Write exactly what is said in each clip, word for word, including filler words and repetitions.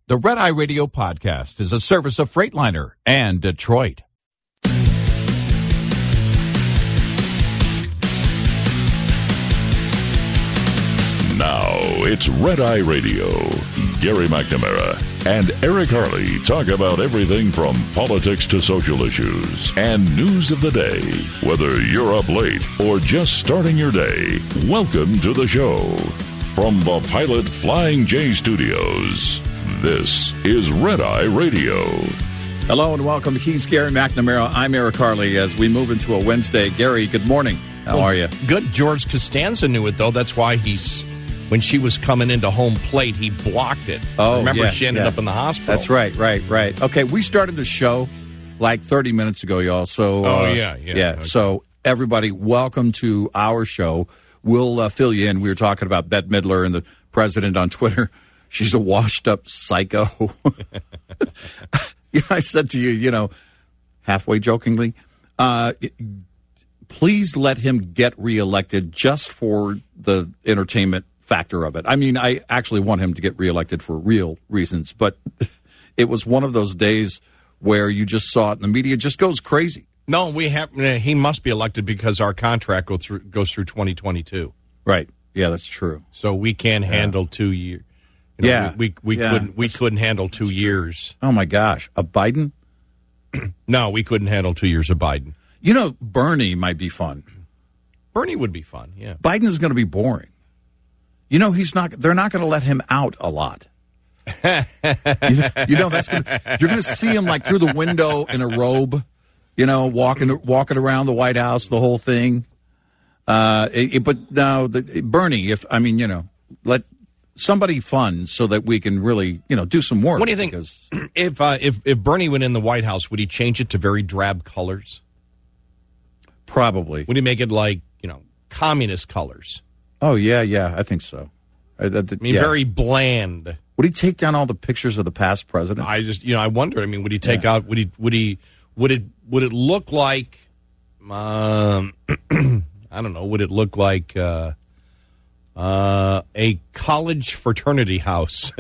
The Red Eye Radio podcast is a service of Freightliner and Detroit. Now it's Red Eye Radio. Gary McNamara and Eric Harley talk about everything from politics to social issues and news of the day. Whether you're up late or just starting your day, welcome to the show. From the Pilot Flying J Studios, this is Red Eye Radio. Hello and welcome. He's Gary McNamara. I'm Eric Harley as we move into a Wednesday. Gary, good morning. How well, are you? Good. George Costanza knew it, though. That's why he's, when she was coming into home plate, he blocked it. Oh, Remember, yeah, she ended yeah. up in the hospital. That's right, right, right. Okay, we started the show like thirty minutes ago, y'all. So, Oh, uh, yeah, yeah. Yeah, Okay. so everybody, welcome to our show. We'll uh, fill you in. We were talking about Bette Midler and the president on Twitter. She's a washed-up psycho. Yeah, I said to you, you know, halfway jokingly, uh, please let him get reelected just for the entertainment factor of it. I mean, I actually want him to get reelected for real reasons, but it was one of those days where you just saw it and the media just goes crazy. No, we have. He must be elected because our contract go through, goes through twenty twenty-two. Right. Yeah, that's true. So we can't handle two years. You know, Yeah. we we, we Yeah. couldn't we couldn't handle two years. Oh, my gosh. A Biden? No, we couldn't handle two years of Biden. You know, Bernie might be fun. Bernie would be fun. Yeah. Biden is going to be boring. You know, he's not. They're not going to let him out a lot. you, know, you know, that's gonna, you're going to see him like through the window in a robe, you know, walking walking around the White House, the whole thing. Uh, it, it- but now, the, Bernie, if I mean, you know, let somebody fun so that we can really, you know, do some work. What do you think? Because, If uh, if if Bernie went in the White House, would he change it to very drab colors? probably. Would he make it like, you know, communist colors? Oh yeah, yeah, I think so. I, that- I mean, yeah. very bland. Would he take down all the pictures of the past president? I just, you know, I wonder. I mean, would he take Yeah. out? Would he? Would he? Would it? Would it look like? Um, I don't know. Would it look like uh, uh, a college fraternity house?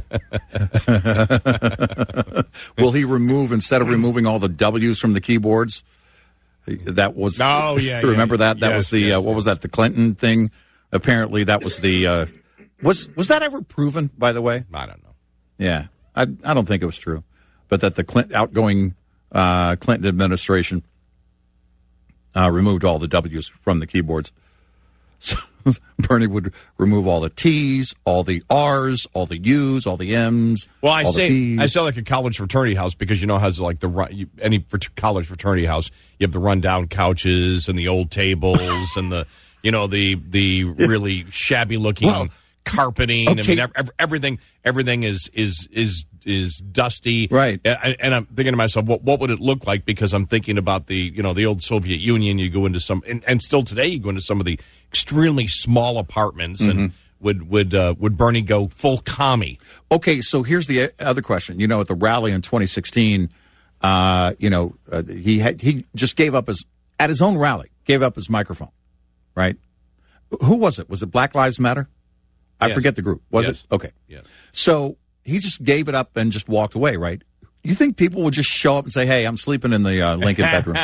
Will he remove, instead of removing all the W's from the keyboards? That was. Oh, yeah, yeah. Remember that? That Yes, was the yes, uh, what was that? The Clinton thing. Apparently, that was the. Uh, was was that ever proven? By the way, I don't know. yeah, I I don't think it was true, but that the Clint, outgoing uh, Clinton administration uh, removed all the W's from the keyboards. So Bernie would remove all the T's, all the R's, all the U's, all the M's. Well, I all the say P's. I say like a college fraternity house because you know has like the run, you, any frat- college fraternity house you have the rundown couches and the old tables and the you know the the really shabby looking Well, carpeting. I okay. mean ev- ev- everything everything is is is is dusty. Right. And, and I'm thinking to myself, what what would it look like? Because I'm thinking about the you know the old Soviet Union. You go into some and, and still today you go into some of the extremely small apartments and would would uh, would Bernie go full commie? Okay, so here's the other question. You know, at the rally in twenty sixteen, uh, you know, uh, he had, he just gave up his at his own rally, gave up his microphone, right? Who was it? Was it Black Lives Matter? I Yes. forget the group. Was Yes. it? Okay. Yes. So he just gave it up and just walked away, right? You think people would just show up and say, "Hey, I'm sleeping in the uh, Lincoln bedroom"?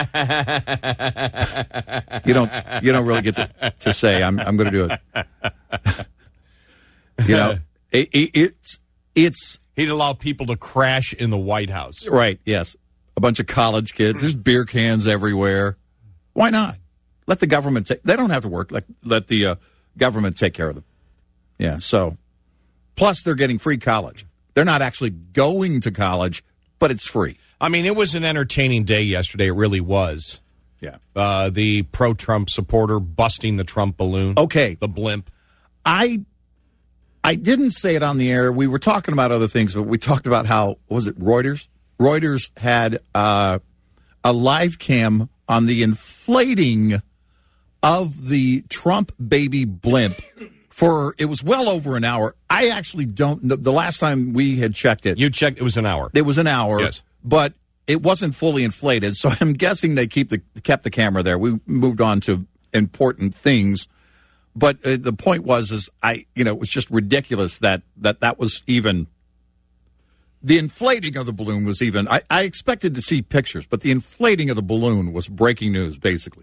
you don't. You don't really get to, to say, "I'm I'm going to do it." you know, it, it, it's it's He'd allow people to crash in the White House. right. Yes, a bunch of college kids. There's beer cans everywhere. Why not? Let the government take. They don't have to work. Let let the uh, government take care of them. Yeah. So, plus they're getting free college. They're not actually going to college, but it's free. I mean, it was an entertaining day yesterday. It really was. Yeah. Uh, the pro-Trump supporter busting the Trump balloon. Okay. The blimp. I I didn't say it on the air. We were talking about other things, but we talked about how, what was it, Reuters? Reuters had uh, a live cam on the inflating of the Trump baby blimp for, it was well over an hour. I actually don't know. The last time we had checked it, You checked. It was an hour. it was an hour, Yes. but it wasn't fully inflated. So I'm guessing they keep the kept the camera there. We moved on to important things. But uh, the point was, is I, you know, it was just ridiculous that that, that was even the inflating of the balloon was even, I, I expected to see pictures, but the inflating of the balloon was breaking news, basically.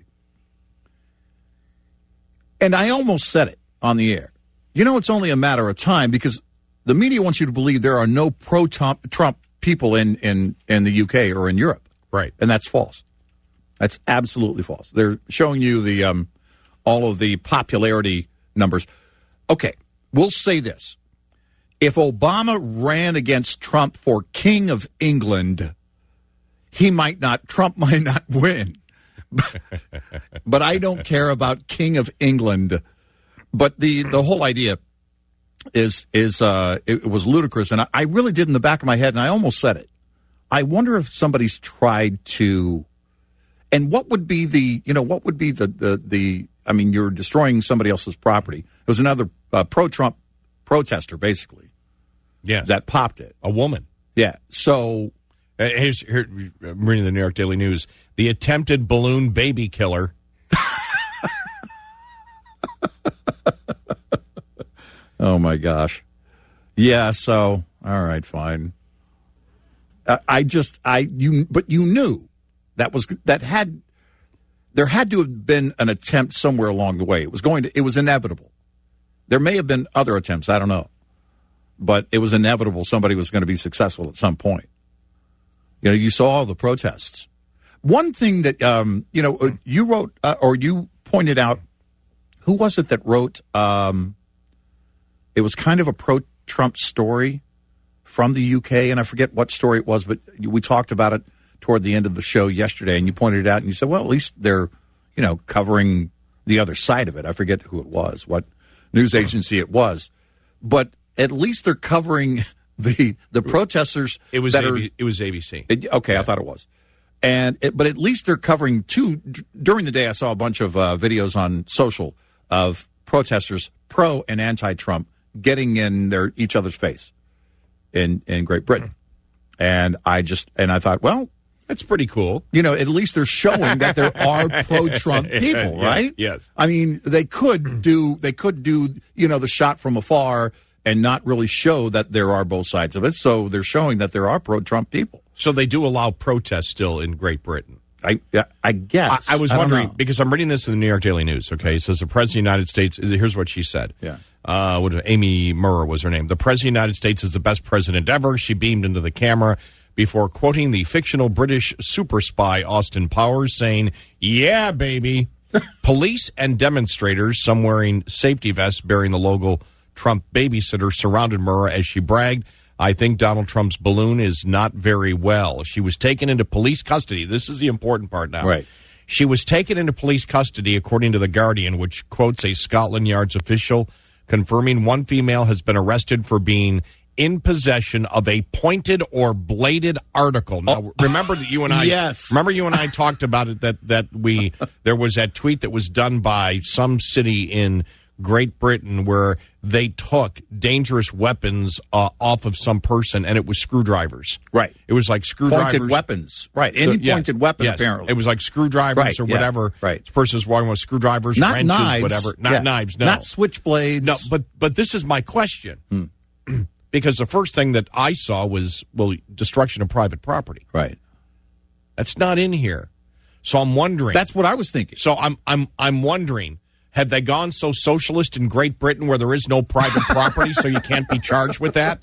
And I almost said it on the air. You know, it's only a matter of time because the media wants you to believe there are no pro-Trump Trump people in, in, in the U K or in Europe. Right. And that's false. That's absolutely false. They're showing you the um, all of the popularity numbers. Okay, we'll say this. If Obama ran against Trump for King of England, he might not, Trump might not win. But I don't care about King of England. But the, the whole idea is, is uh, it, it was ludicrous. And I, I really did in the back of my head, and I almost said it. I wonder if somebody's tried to, and what would be the, you know, what would be the, the, the I mean, you're destroying somebody else's property. It was another uh, pro-Trump protester, basically. Yes. That popped it. A woman. Yeah. So. Uh, here's, here, I'm reading the New York Daily News. The attempted balloon baby killer. Oh, my gosh. Yeah, so, all right, fine. Uh, I just, I, you, but you knew that was, that had, there had to have been an attempt somewhere along the way. It was going to, it was inevitable. There may have been other attempts, I don't know. But it was inevitable somebody was going to be successful at some point. You know, you saw all the protests. One thing that, um, you know, you wrote, uh, or you pointed out, who was it that wrote, um, it was kind of a pro-Trump story from the U K, and I forget what story it was, but we talked about it toward the end of the show yesterday, and you pointed it out, and you said, well, at least they're, you know, covering the other side of it. I forget who it was, what news agency it was, but at least they're covering the the protesters. It was that A B, are, it was A B C. It, okay, yeah. I thought it was, and it, but at least they're covering two. During the day, I saw a bunch of uh, videos on social of protesters, pro and anti-Trump, getting in their each other's face in in Great Britain, and I just and I thought, well, that's pretty cool. You know, at least they're showing that there are pro-Trump people, right? Yes, yes. I mean, they could do they could do you know the shot from afar and not really show that there are both sides of it. So they're showing that there are pro-Trump people. So they do allow protests still in Great Britain. I I guess. I, I was I wondering, because I'm reading this in the New York Daily News, okay? It says the President of the United States, here's what she said. Yeah. Uh, what, Amy Murrah was her name. The President of the United States is the best president ever. She beamed into the camera before quoting the fictional British super spy Austin Powers, saying, yeah, baby. Police and demonstrators, some wearing safety vests bearing the logo Trump babysitter, surrounded Murrah as she bragged, I think Donald Trump's balloon is not very well. She was taken into police custody. This is the important part now. Right. She was taken into police custody, according to The Guardian, which quotes a Scotland Yard's official, confirming one female has been arrested for being in possession of a pointed or bladed article. Now, oh. remember that you and I, yes. remember you and I talked about it, that, that we, there was that tweet that was done by some city in Great Britain where they took dangerous weapons uh, off of some person, and it was screwdrivers. Right. It was like screwdrivers. Pointed weapons. Right. Any so, yeah, pointed weapon, yes. apparently. It was like screwdrivers right, or yeah, whatever. Right. This person's walking with screwdrivers, Not wrenches, knives. whatever. Not yeah. knives, no. Not switchblades. No, but, but this is my question. Hmm. Because the first thing that I saw was, well, destruction of private property. Right. That's not in here. So I'm wondering. That's what I was thinking. So I'm I'm I'm wondering, have they gone so socialist in Great Britain where there is no private property, so you can't be charged with that?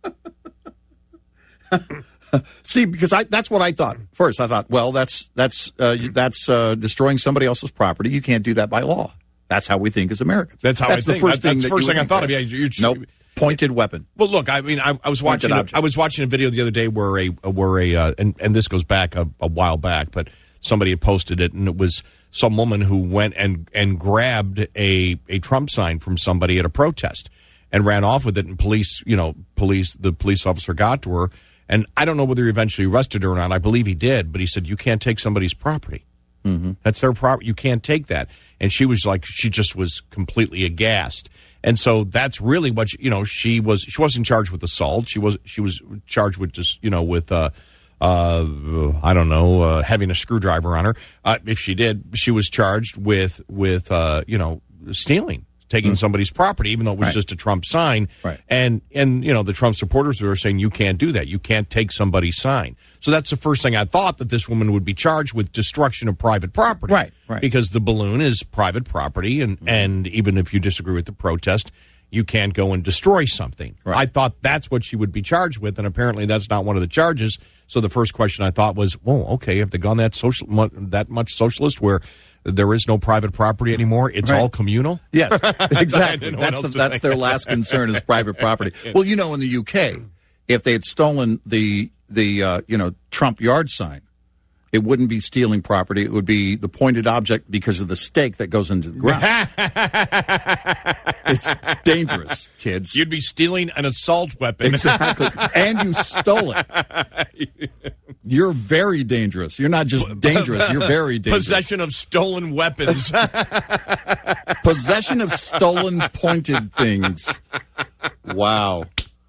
See, because I that's what I thought. First, I thought, well, that's that's uh, that's uh, destroying somebody else's property. You can't do that by law. That's how we think as Americans. That's how that's I the think. First that, thing that's the that first thing I think, thought right? of. Yeah, you're, nope. Pointed weapon. Well, look, I mean, I, I was watching a, I was watching a video the other day where a where a uh, and and this goes back a, a while back, but somebody had posted it, and it was some woman who went and and grabbed a a Trump sign from somebody at a protest and ran off with it, and police, you know, police the police officer got to her, and I don't know whether he eventually arrested her or not. I believe he did, but he said you can't take somebody's property. Mm-hmm. That's their property. You can't take that. And she was like, she just was completely aghast. And so that's really what she, you know. She was she wasn't charged with assault. She was she was charged with just you know with uh, uh, I don't know uh, having a screwdriver on her. Uh, if she did, she was charged with with uh, you know stealing taking Mm. somebody's property, even though it was Right. just a Trump sign. Right. And, and, you know, the Trump supporters were saying, you can't do that. You can't take somebody's sign. So that's the first thing I thought, that this woman would be charged with destruction of private property. Right, right. Because the balloon is private property, and, Mm-hmm. and even if you disagree with the protest, you can't go and destroy something. Right. I thought that's what she would be charged with, and apparently that's not one of the charges. So the first question I thought was, whoa, okay, have they gone that social mu- that much socialist where there is no private property anymore? It's Right. all communal? Yes, exactly. know what That's else the, to that's think. their last concern is private property. Well, you know, in the U K, if they had stolen the the uh, you know Trump yard sign, it wouldn't be stealing property. It would be the pointed object because of the stake that goes into the ground. It's dangerous, kids. You'd be stealing an assault weapon. Exactly. And you stole it. You're very dangerous. You're not just dangerous, you're very dangerous. Possession of stolen weapons. Possession of stolen pointed things. Wow.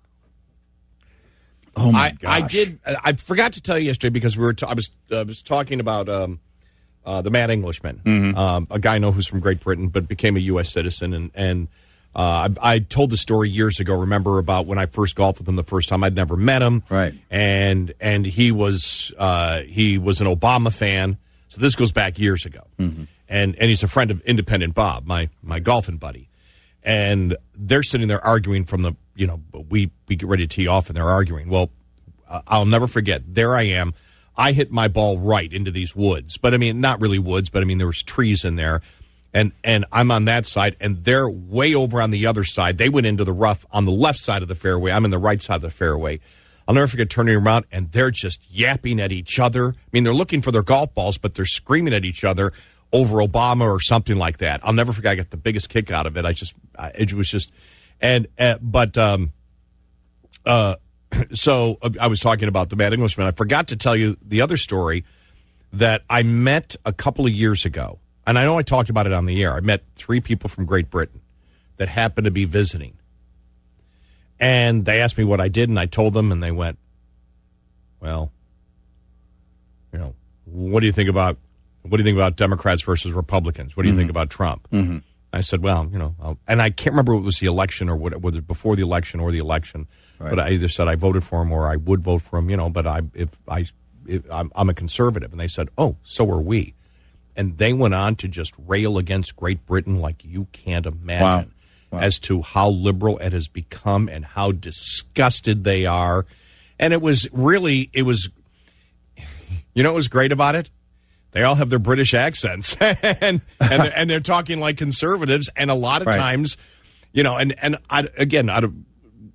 Oh my I, gosh. I did. I forgot to tell you yesterday because we were. T- I was. I was talking about um, uh, the Mad Englishman, Mm-hmm. um, a guy I know who's from Great Britain but became a U S citizen, and and uh, I, I told the story years ago. Remember about when I first golfed with him the first time? I'd never met him, Right. And and he was uh, he was an Obama fan. So this goes back years ago, Mm-hmm. and and he's a friend of Independent Bob, my my golfing buddy. And they're sitting there arguing from the, you know, we, we get ready to tee off and they're arguing. Well, uh, I'll never forget. There I am. I hit my ball right into these woods. But, I mean, not really woods, but, I mean, there was trees in there. And and I'm on that side, and they're way over on the other side. They went into the rough on the left side of the fairway. I'm in the right side of the fairway. I'll never forget turning around, and they're just yapping at each other. I mean, they're looking for their golf balls, but they're screaming at each other over Obama or something like that. I'll never forget. I got the biggest kick out of it. I just, I, it was just, and, uh, but, um, uh, so uh, I was talking about the Mad Englishman. I forgot to tell you the other story that I met a couple of years ago. And I know I talked about it on the air. I met three people from Great Britain that happened to be visiting. And they asked me what I did, and I told them, and they went, well, you know, what do you think about What do you think about Democrats versus Republicans? What do you mm-hmm. think about Trump? Mm-hmm. I said, well, you know, I'll, and I can't remember if it was the election or what, whether before the election or the election. Right. But I either said I voted for him or I would vote for him, you know. But I, if I, if I'm, I'm a conservative, and they said, oh, so are we. And they went on to just rail against Great Britain like you can't imagine, wow. Wow. as to how liberal it has become and how disgusted they are. And it was really, it was, you know, what was great about it? They all have their British accents, and and, they're, and they're talking like conservatives. And a lot of right. times, you know, and and I, again, I don't,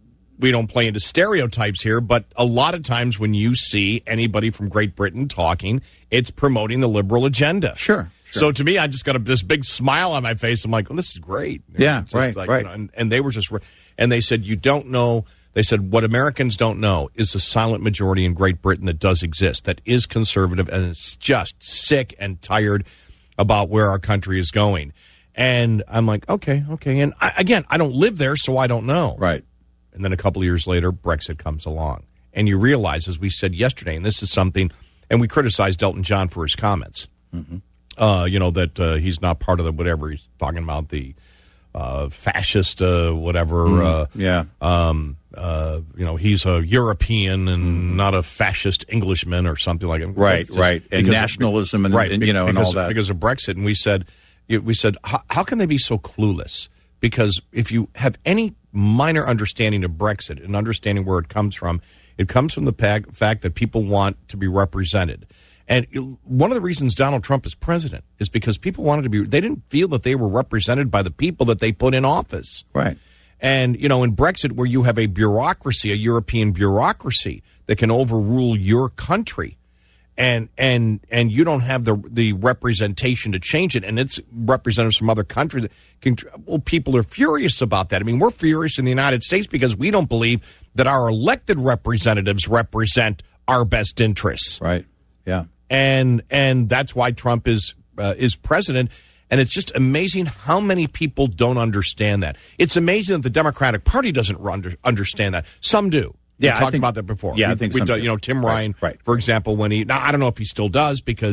we don't play into stereotypes here, but a lot of times when you see anybody from Great Britain talking, it's promoting the liberal agenda. Sure. sure. So to me, I just got a, this big smile on my face. I'm like, well, this is great. Yeah, just right, like, right. You know, and, and they were just, and they said, you don't know. They said, what Americans don't know is the silent majority in Great Britain that does exist, that is conservative and is just sick and tired about where our country is going. And I'm like, okay, okay. And I, again, I don't live there, so I don't know. Right. And then a couple of years later, Brexit comes along. And you realize, as we said yesterday, and this is something, and we criticized Elton John for his comments, mm-hmm. uh, you know, that uh, he's not part of the whatever he's talking about, the uh, fascist uh, whatever. Mm, uh, yeah. Um, uh, you know, he's a European and mm. not a fascist Englishman or something like that. Right, just, right. And nationalism and, right, and, you know, because, and all that. Because of Brexit. And we said, we said, how, how can they be so clueless? Because if you have any minor understanding of Brexit and understanding where it comes from, it comes from the fact that people want to be represented. And one of the reasons Donald Trump is president is because people wanted to be, they didn't feel that they were represented by the people that they put in office. Right. And, you know, in Brexit, where you have a bureaucracy, a European bureaucracy that can overrule your country, and and and you don't have the the representation to change it, and it's representatives from other countries that can, well, people are furious about that. I mean, we're furious in the United States because we don't believe that our elected representatives represent our best interests. Right. Yeah. And and that's why Trump is uh, is president. And it's just amazing how many people don't understand that. It's amazing that the Democratic Party doesn't under, understand that. Some do. Yeah, we talked I think, about that before. Yeah, we, I think we some do, do. You know, Tim Ryan, right, right. for example, when he, now I don't know if he still does because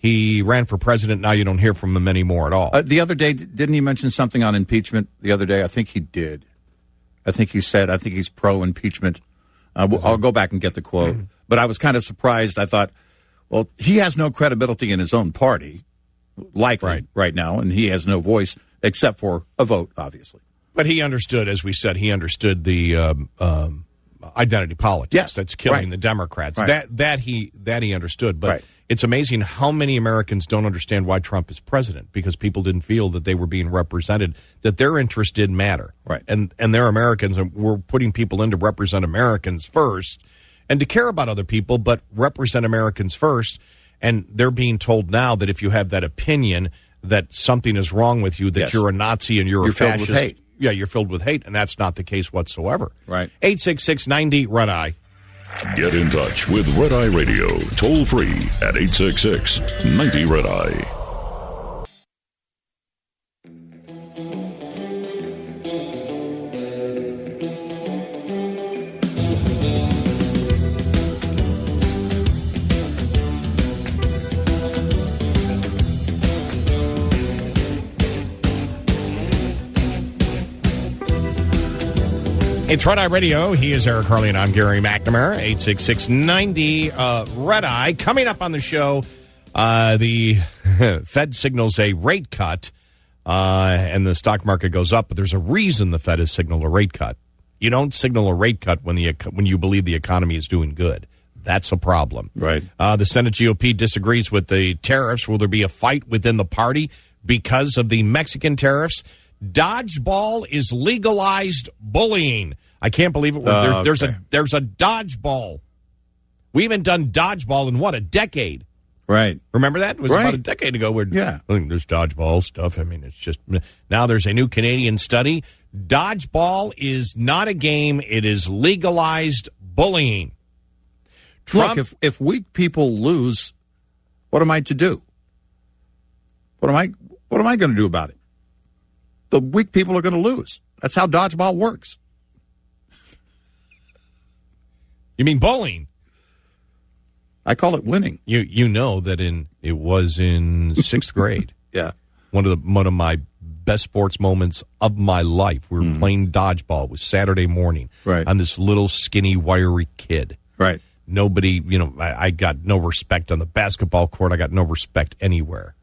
he ran for president. Now you don't hear from him anymore at all. Uh, the other day, didn't he mention something on impeachment the other day? I think he did. I think he said, I think he's pro-impeachment. Uh, mm-hmm. I'll go back and get the quote. Mm-hmm. But I was kind of surprised. I thought, well, he has no credibility in his own party, likely right, right now, and he has no voice except for a vote, obviously. But he understood, as we said, he understood the um, um, identity politics yes, that's killing right. the Democrats. Right. That that he that he understood. But right. it's amazing how many Americans don't understand why Trump is president, because people didn't feel that they were being represented, that their interests did matter. Right. And and they're Americans, and we're putting people in to represent Americans first and to care about other people, but represent Americans first. And they're being told now that if you have that opinion that something is wrong with you, that yes. you're a Nazi and you're, you're a fascist. Filled with hate. Yeah, you're filled with hate, and that's not the case whatsoever. Right. eight six six, ninety, Red Eye. Get in touch with Red Eye Radio, toll free at eight six six, ninety, Red Eye. It's Red Eye Radio. He is Eric Harley, and I'm Gary McNamara. eight six six, ninety, uh, Red Eye. Coming up on the show, uh, the Fed signals a rate cut, uh, and the stock market goes up. But there's a reason the Fed has signaled a rate cut. You don't signal a rate cut when the when you believe the economy is doing good. That's a problem. Right. Uh, the Senate G O P disagrees with the tariffs. Will there be a fight within the party because of the Mexican tariffs? Dodgeball is legalized bullying. I can't believe it. Uh, there, there's okay. a there's a dodgeball. We haven't done dodgeball in what, a decade? Right. Remember that? It was right. about a decade ago. Where yeah. I think there's dodgeball stuff. I mean, it's just now there's a new Canadian study. Dodgeball is not a game. It is legalized bullying. Trump, Look, if if weak people lose, what am I to do? What am I what am I going to do about it? The weak people are going to lose. That's how dodgeball works. You mean bowling? I call it winning. You you know that in it was in sixth grade. Yeah, one of the one of my best sports moments of my life. We were mm. playing dodgeball. It was Saturday morning. Right. I'm this little skinny, wiry kid. Right. Nobody, you know, I, I got no respect on the basketball court. I got no respect anywhere.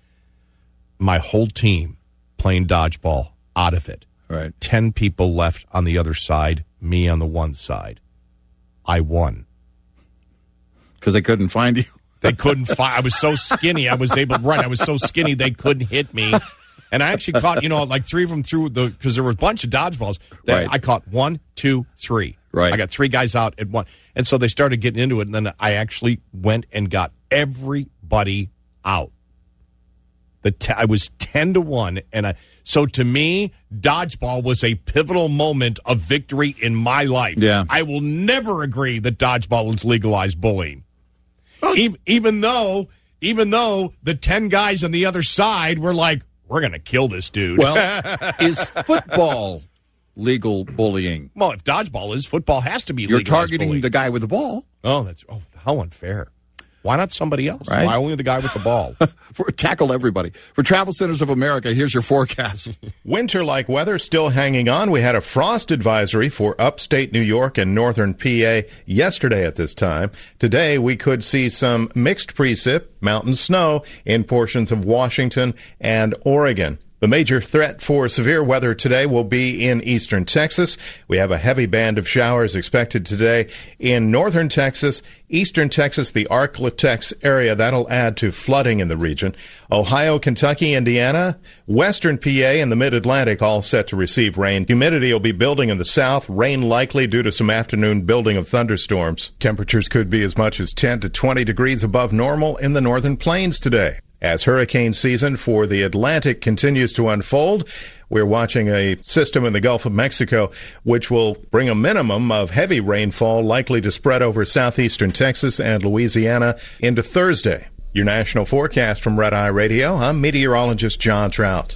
My whole team playing dodgeball, out of it. Right. Ten people left on the other side, me on the one side. I won. Because they couldn't find you. They couldn't find. I was so skinny. I was able to run. I was so skinny they couldn't hit me. And I actually caught, you know, like three of them through the, because there were a bunch of dodgeballs. That right. I caught one, two, three. Right. I got three guys out at one. And so they started getting into it. And then I actually went and got everybody out. The t- I was ten to one. And I, so to me, dodgeball was a pivotal moment of victory in my life. Yeah. I will never agree that dodgeball is legalized bullying. Even, even though, even though the ten guys on the other side were like, we're going to kill this dude. Well, is football legal bullying? Well, if dodgeball is, football has to be You're legalized targeting bullying. the guy with the ball. Oh, that's oh, how unfair. Why not somebody else? Right? Why only the guy with the ball? For, tackle everybody. For Travel Centers of America, here's your forecast. Winter-like weather still hanging on. We had a frost advisory for upstate New York and northern P A yesterday at this time. Today, we could see some mixed precip, mountain snow, in portions of Washington and Oregon. The major threat for severe weather today will be in eastern Texas. We have a heavy band of showers expected today in northern Texas, eastern Texas, the Arklatex area. That'll add to flooding in the region. Ohio, Kentucky, Indiana, western P A, and the mid-Atlantic all set to receive rain. Humidity will be building in the south. Rain likely due to some afternoon building of thunderstorms. Temperatures could be as much as ten to twenty degrees above normal in the northern plains today. As hurricane season for the Atlantic continues to unfold, we're watching a system in the Gulf of Mexico which will bring a minimum of heavy rainfall likely to spread over southeastern Texas and Louisiana into Thursday. Your national forecast from Red Eye Radio. I'm meteorologist John Trout.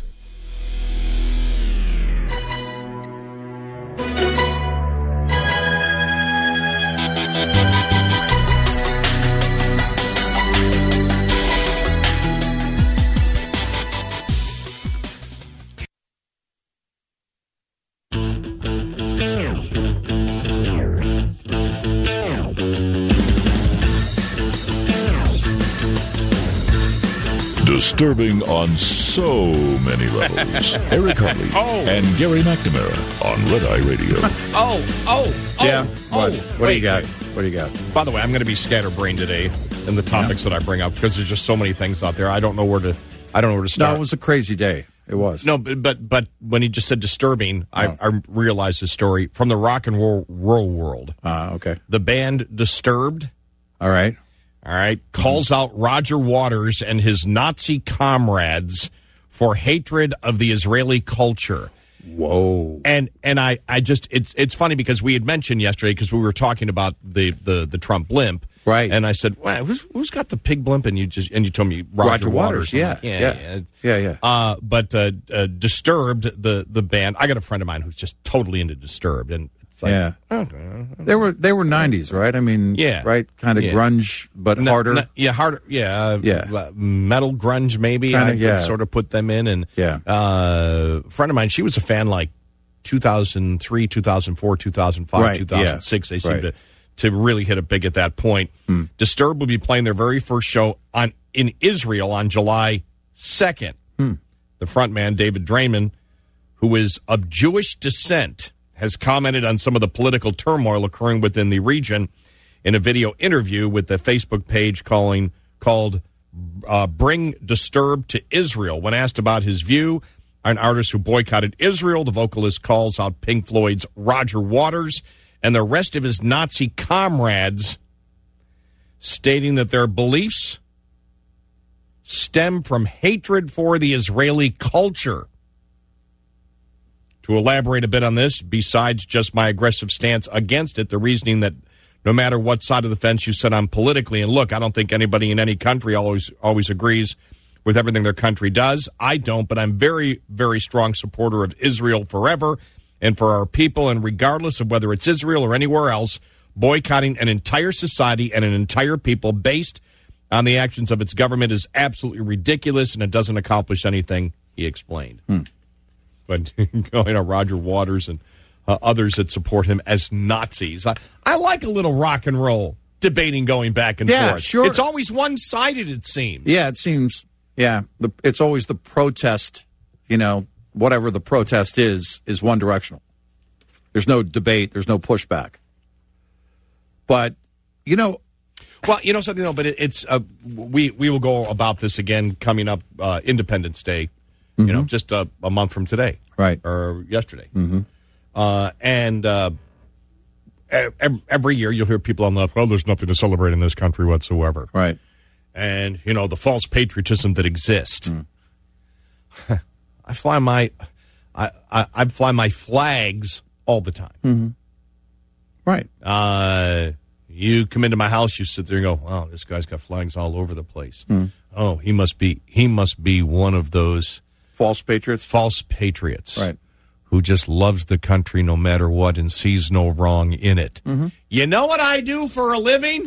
Disturbing on so many levels. Eric Harley Oh. and Gary McNamara on Red Eye Radio. Oh, oh, oh. Yeah. Oh, What? What do wait, you got? wait. What do you got? By the way, I'm going to be scatterbrained today in the topics that I bring up because there's just so many things out there. I don't know where to. I don't know where to start. No, it was a crazy day. It was. No, but but, but when he just said disturbing, I, Oh. I realized the story from the rock and roll, roll world. Uh, okay. The band Disturbed, All right. all right, calls out Roger Waters and his Nazi comrades for hatred of the Israeli culture. Whoa. And and I, I just it's it's funny because we had mentioned yesterday because we were talking about the, the, the Trump blimp, Right. And I said, well, who's who's got the pig blimp? And you just and you told me Roger, Roger Waters, I'm yeah, like, yeah, yeah. yeah, Yeah, yeah. Uh, but uh, uh, Disturbed, the the band. I got a friend of mine who's just totally into Disturbed, and it's like, Yeah. okay. They were they were nineties, right? I mean, Yeah. right, kind of Yeah. grunge, but No, harder. no, yeah, harder. Yeah, uh, Yeah. uh, metal grunge maybe. Kinda, I would yeah. sort of put them in, and Yeah. uh, a friend of mine, she was a fan like two thousand three, two thousand four, two thousand five, Right, two thousand six. yeah. They seemed Right. to to really hit it big at that point. Disturbed will be playing their very first show on in Israel on July second. The frontman David Draymond, who is of Jewish descent, has commented on some of the political turmoil occurring within the region in a video interview with the Facebook page calling called uh, Bring Disturbed to Israel. When asked about his view on an artist who boycotted Israel, the vocalist calls out Pink Floyd's Roger Waters and the rest of his Nazi comrades, stating that their beliefs stem from hatred for the Israeli culture. To elaborate a bit on this, besides just my aggressive stance against it, the reasoning that no matter what side of the fence you sit on politically, and look, I don't think anybody in any country always always agrees with everything their country does. I don't, but I'm very, very strong supporter of Israel forever and for our people, and regardless of whether it's Israel or anywhere else, boycotting an entire society and an entire people based on the actions of its government is absolutely ridiculous, and it doesn't accomplish anything, he explained. Hmm. But going on Roger Waters and uh, others that support him as Nazis. I, I like a little rock and roll debating going back and Yeah, forth. sure. It's always one-sided, it seems. Yeah, it seems. Yeah, the, it's always the protest. You know, whatever the protest is, is one directional. There's no debate. There's no pushback. But you know, Well, you know something, though, but it, it's uh, we we will go about this again coming up uh, Independence Day. You know, just a, a month from today, Right. or yesterday, mm-hmm. uh, and uh, every, every year you'll hear people on the left. Well, there's nothing to celebrate in this country whatsoever, right? and you know the false patriotism that exists. Mm. I fly my, I, I I fly my flags all the time. Mm-hmm. Right. Uh, you come into my house, you sit there and go, "Wow, this guy's got flags all over the place." Mm. Oh, he must be he must be one of those False patriots. false patriots, Right. who just loves the country no matter what and sees no wrong in it. Mm-hmm. You know what I do for a living?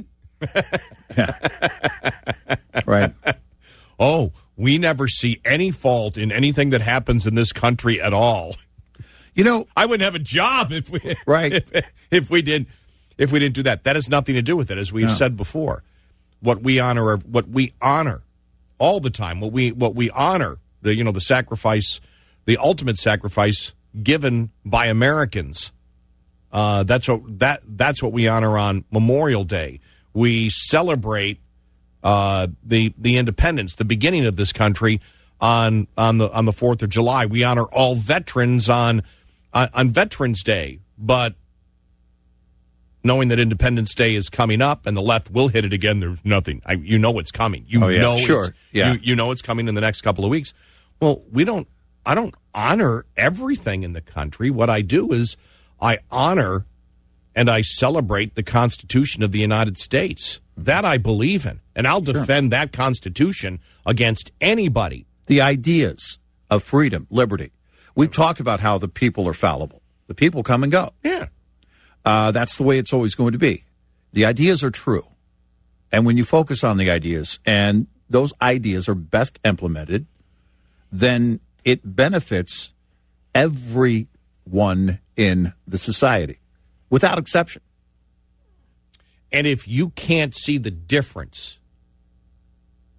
Right. Oh, we never see any fault in anything that happens in this country at all. You know, I wouldn't have a job if we Right. if, if we did if we didn't do that. That has nothing to do with it, as we've No. said before. What we honor, what we honor all the time, what we what we honor, the you know the sacrifice, the ultimate sacrifice given by Americans. Uh, that's what that that's what we honor on Memorial Day. We celebrate uh, the the independence, the beginning of this country on on the on the Fourth of July. We honor all veterans on on, on Veterans Day, but knowing that Independence Day is coming up and the left will hit it again, there's nothing. I, you know it's coming. You Oh, yeah. know, Sure. it's, Yeah. You, you know it's coming in the next couple of weeks. Well, we don't. I don't honor everything in the country. What I do is I honor and I celebrate the Constitution of the United States. That I believe in, and I'll defend that Constitution against anybody. the ideas of freedom, liberty. We've talked about how the people are fallible. The people come and go. Yeah. Uh, that's the way it's always going to be. The ideas are true. And when you focus on the ideas and those ideas are best implemented, then it benefits everyone in the society without exception. And if you can't see the difference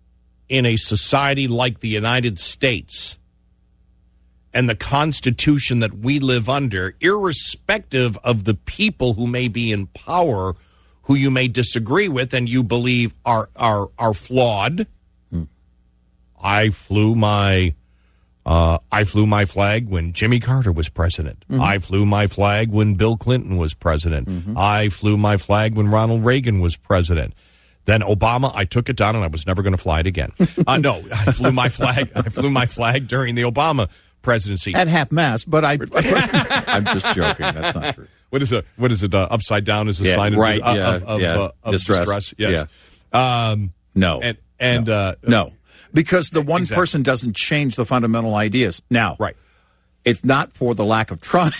in a society like the United States and the Constitution that we live under, irrespective of the people who may be in power, who you may disagree with and you believe are are are flawed. Hmm. I flew my uh, I flew my flag when Jimmy Carter was president. Mm-hmm. I flew my flag when Bill Clinton was president. Mm-hmm. I flew my flag when Ronald Reagan was president. Then Obama, I took it down and I was never going to fly it again. Uh, no, I flew my flag. I flew my flag during the Obama presidency at half mast. But I, I'm just joking. That's not true. What is it? What is it? Uh, upside down is a yeah, sign of, right, uh, yeah, of, of, yeah. uh, of distress. distress. Yes. Yeah. Um, no. And and no. Uh, no, because the one exactly. person doesn't change the fundamental ideas. Now, right. It's not for the lack of trying.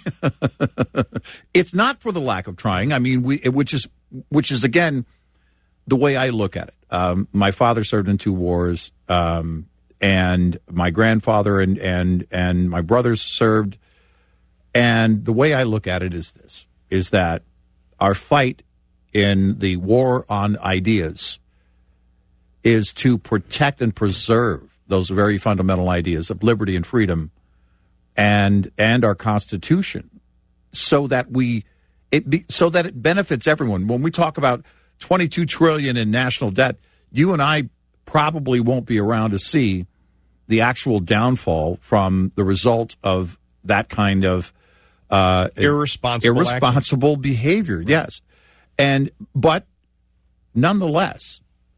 It's not for the lack of trying. I mean, we, which is, which is again, the way I look at it. Um, my father served in two wars, um, and my grandfather and, and, and my brothers served. And the way I look at it is this, is that our fight in the war on ideas is to protect and preserve those very fundamental ideas of liberty and freedom and and our Constitution, so that we it be, so that it benefits everyone. When we talk about twenty-two trillion dollars in national debt, you and I probably won't be around to see the actual downfall from the result of that kind of uh, irresponsible irresponsible action. behavior. Right. Yes, and but nonetheless,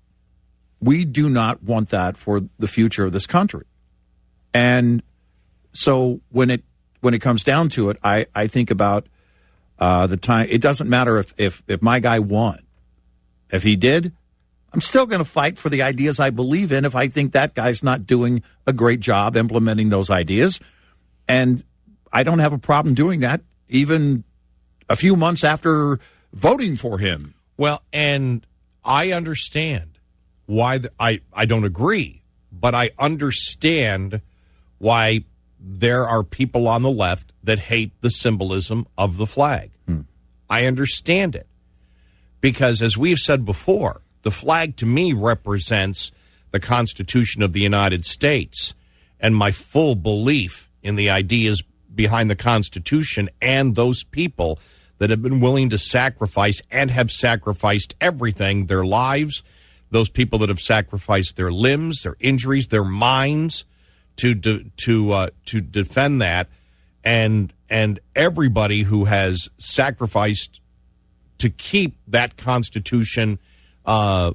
we do not want that for the future of this country. And so when it when it comes down to it, I, I think about uh, the time. It doesn't matter if, if, if my guy won. If he did, I'm still going to fight for the ideas I believe in if I think that guy's not doing a great job implementing those ideas. And I don't have a problem doing that even a few months after voting for him. Well, and I understand why the, I, I don't agree, but I understand why there are people on the left that hate the symbolism of the flag. Hmm. I understand it. Because as we've said before, the flag to me represents the Constitution of the United States and my full belief in the ideas behind the Constitution and those people that have been willing to sacrifice and have sacrificed everything, their lives, those people that have sacrificed their limbs, their injuries, their minds, to de, to uh, to defend that, and and everybody who has sacrificed to keep that Constitution uh,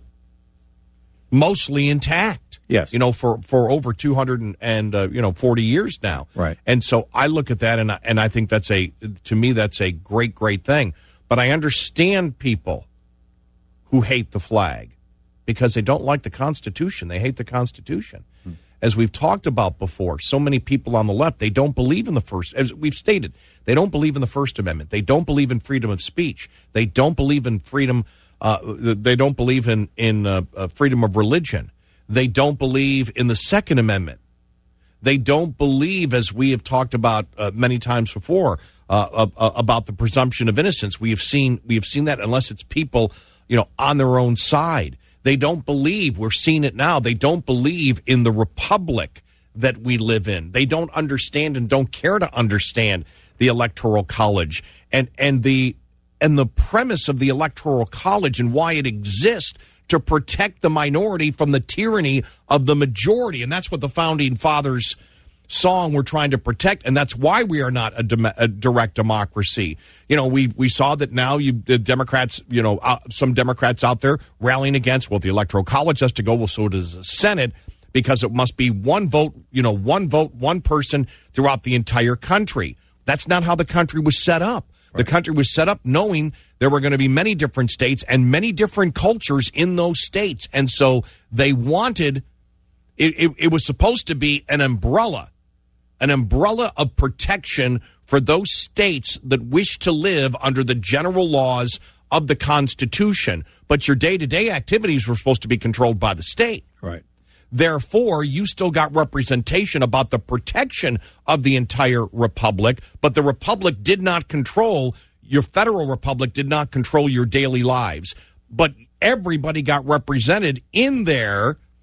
mostly intact. Yes, you know, for, for over two hundred and, and uh, you know forty years now. Right, and so I look at that and I, and I think that's a to me that's a great great thing. But I understand people who hate the flag because they don't like the Constitution. They hate the Constitution. Hmm. As we've talked about before, so many people on the left, they don't believe in the first, as we've stated, they don't believe in the First Amendment. They don't believe in freedom of speech. They don't believe in freedom, uh, they don't believe in, in uh, uh, freedom of religion. They don't believe in the Second Amendment. They don't believe, as we have talked about uh, many times before, uh, uh, about the presumption of innocence. We have seen, we have seen that unless it's people, you know, on their own side. They don't believe, we're seeing it now, they don't believe in the republic that we live in. They don't understand and don't care to understand the Electoral College and, and the and the premise of the Electoral College and why it exists to protect the minority from the tyranny of the majority. And that's what the Founding Fathers song we're trying to protect, and that's why we are not a, dem- a direct democracy. You know, we we saw that now you the Democrats, you know, uh, some Democrats out there rallying against, well, the Electoral College has to go, well, so does the Senate, because it must be one vote, you know, one vote, one person throughout the entire country. That's not how the country was set up. Right. The country was set up knowing there were going to be many different states and many different cultures in those states, and so they wanted, it, it, it was supposed to be an umbrella, an umbrella of protection for those states that wish to live under the general laws of the Constitution. But your day-to-day activities were supposed to be controlled by the state. Right. Therefore, you still got representation about the protection of the entire republic, but the republic did not control, your federal republic did not control your daily lives. But everybody got represented in there.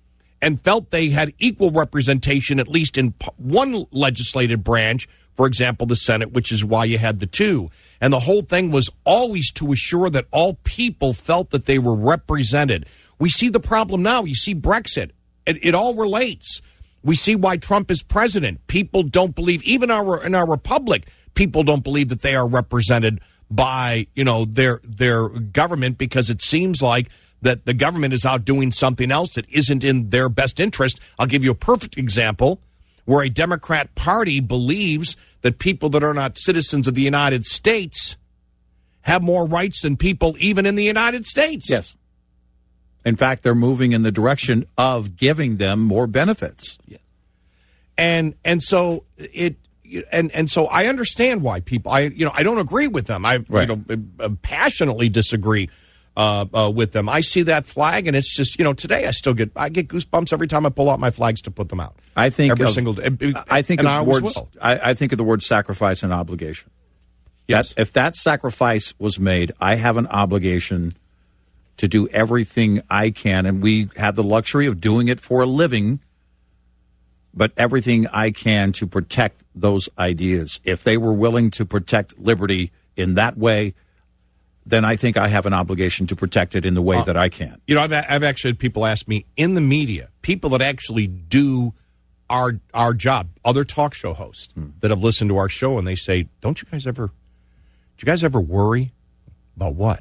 and felt they had equal representation, at least in p- one legislative branch, for example, the Senate, which is why you had the two. And the whole thing was always to assure that all people felt that they were represented. We see the problem now. You see Brexit. It, it all relates. We see why Trump is president. People don't believe, even our in our republic, people don't believe that they are represented by, you know, their their government, because it seems like that the government is out doing something else that isn't in their best interest. I'll give you a perfect example where a Democrat Party believes that people that are not citizens of the United States have more rights than people even in the United States. Yes. In fact, they're moving in the direction of giving them more benefits. Yeah. And and so it and and so I understand why people I you know I don't agree with them. I Right. you know passionately disagree uh, uh, with them. I see that flag, and it's just, you know, today I still get I get goosebumps every time I pull out my flags to put them out. I think every of, single day. I think and of I the always words. will. I, I think of the word sacrifice and obligation. Yes. That, if that sacrifice was made, I have an obligation to do everything I can, and we have the luxury of doing it for a living, but everything I can to protect those ideas. If they were willing to protect liberty in that way, then I think I have an obligation to protect it in the way uh, that I can. You know, I've, I've actually had people ask me in the media, people that actually do our our job, other talk show hosts hmm. that have listened to our show, and they say, don't you guys ever, do you guys ever worry about what?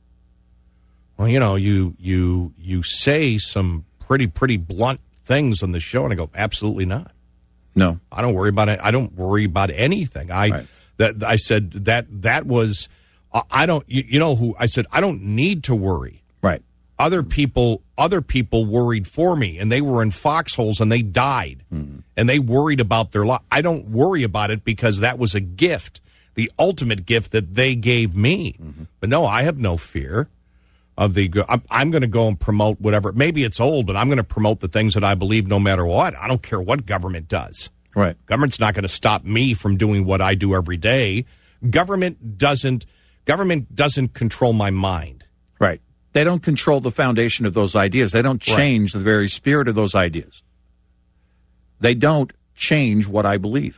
Well, you know, you you you say some pretty, pretty blunt things on the show, and I go, absolutely not. No. I don't worry about it. I don't worry about anything. I right. that I said that that was, I don't, you, you know who, I said, I don't need to worry. Right. Other people, other people worried for me, and they were in foxholes, and they died, mm-hmm. and they worried about their life. I don't worry about it because that was a gift, the ultimate gift that they gave me. Mm-hmm. But no, I have no fear of the, I'm, I'm going to go and promote whatever. Maybe it's old, but I'm going to promote the things that I believe no matter what. I don't care what government does. Right. Government's not going to stop me from doing what I do every day. Government doesn't, government doesn't control my mind. Right. They don't control the foundation of those ideas. They don't change right. the very spirit of those ideas. They don't change what I believe.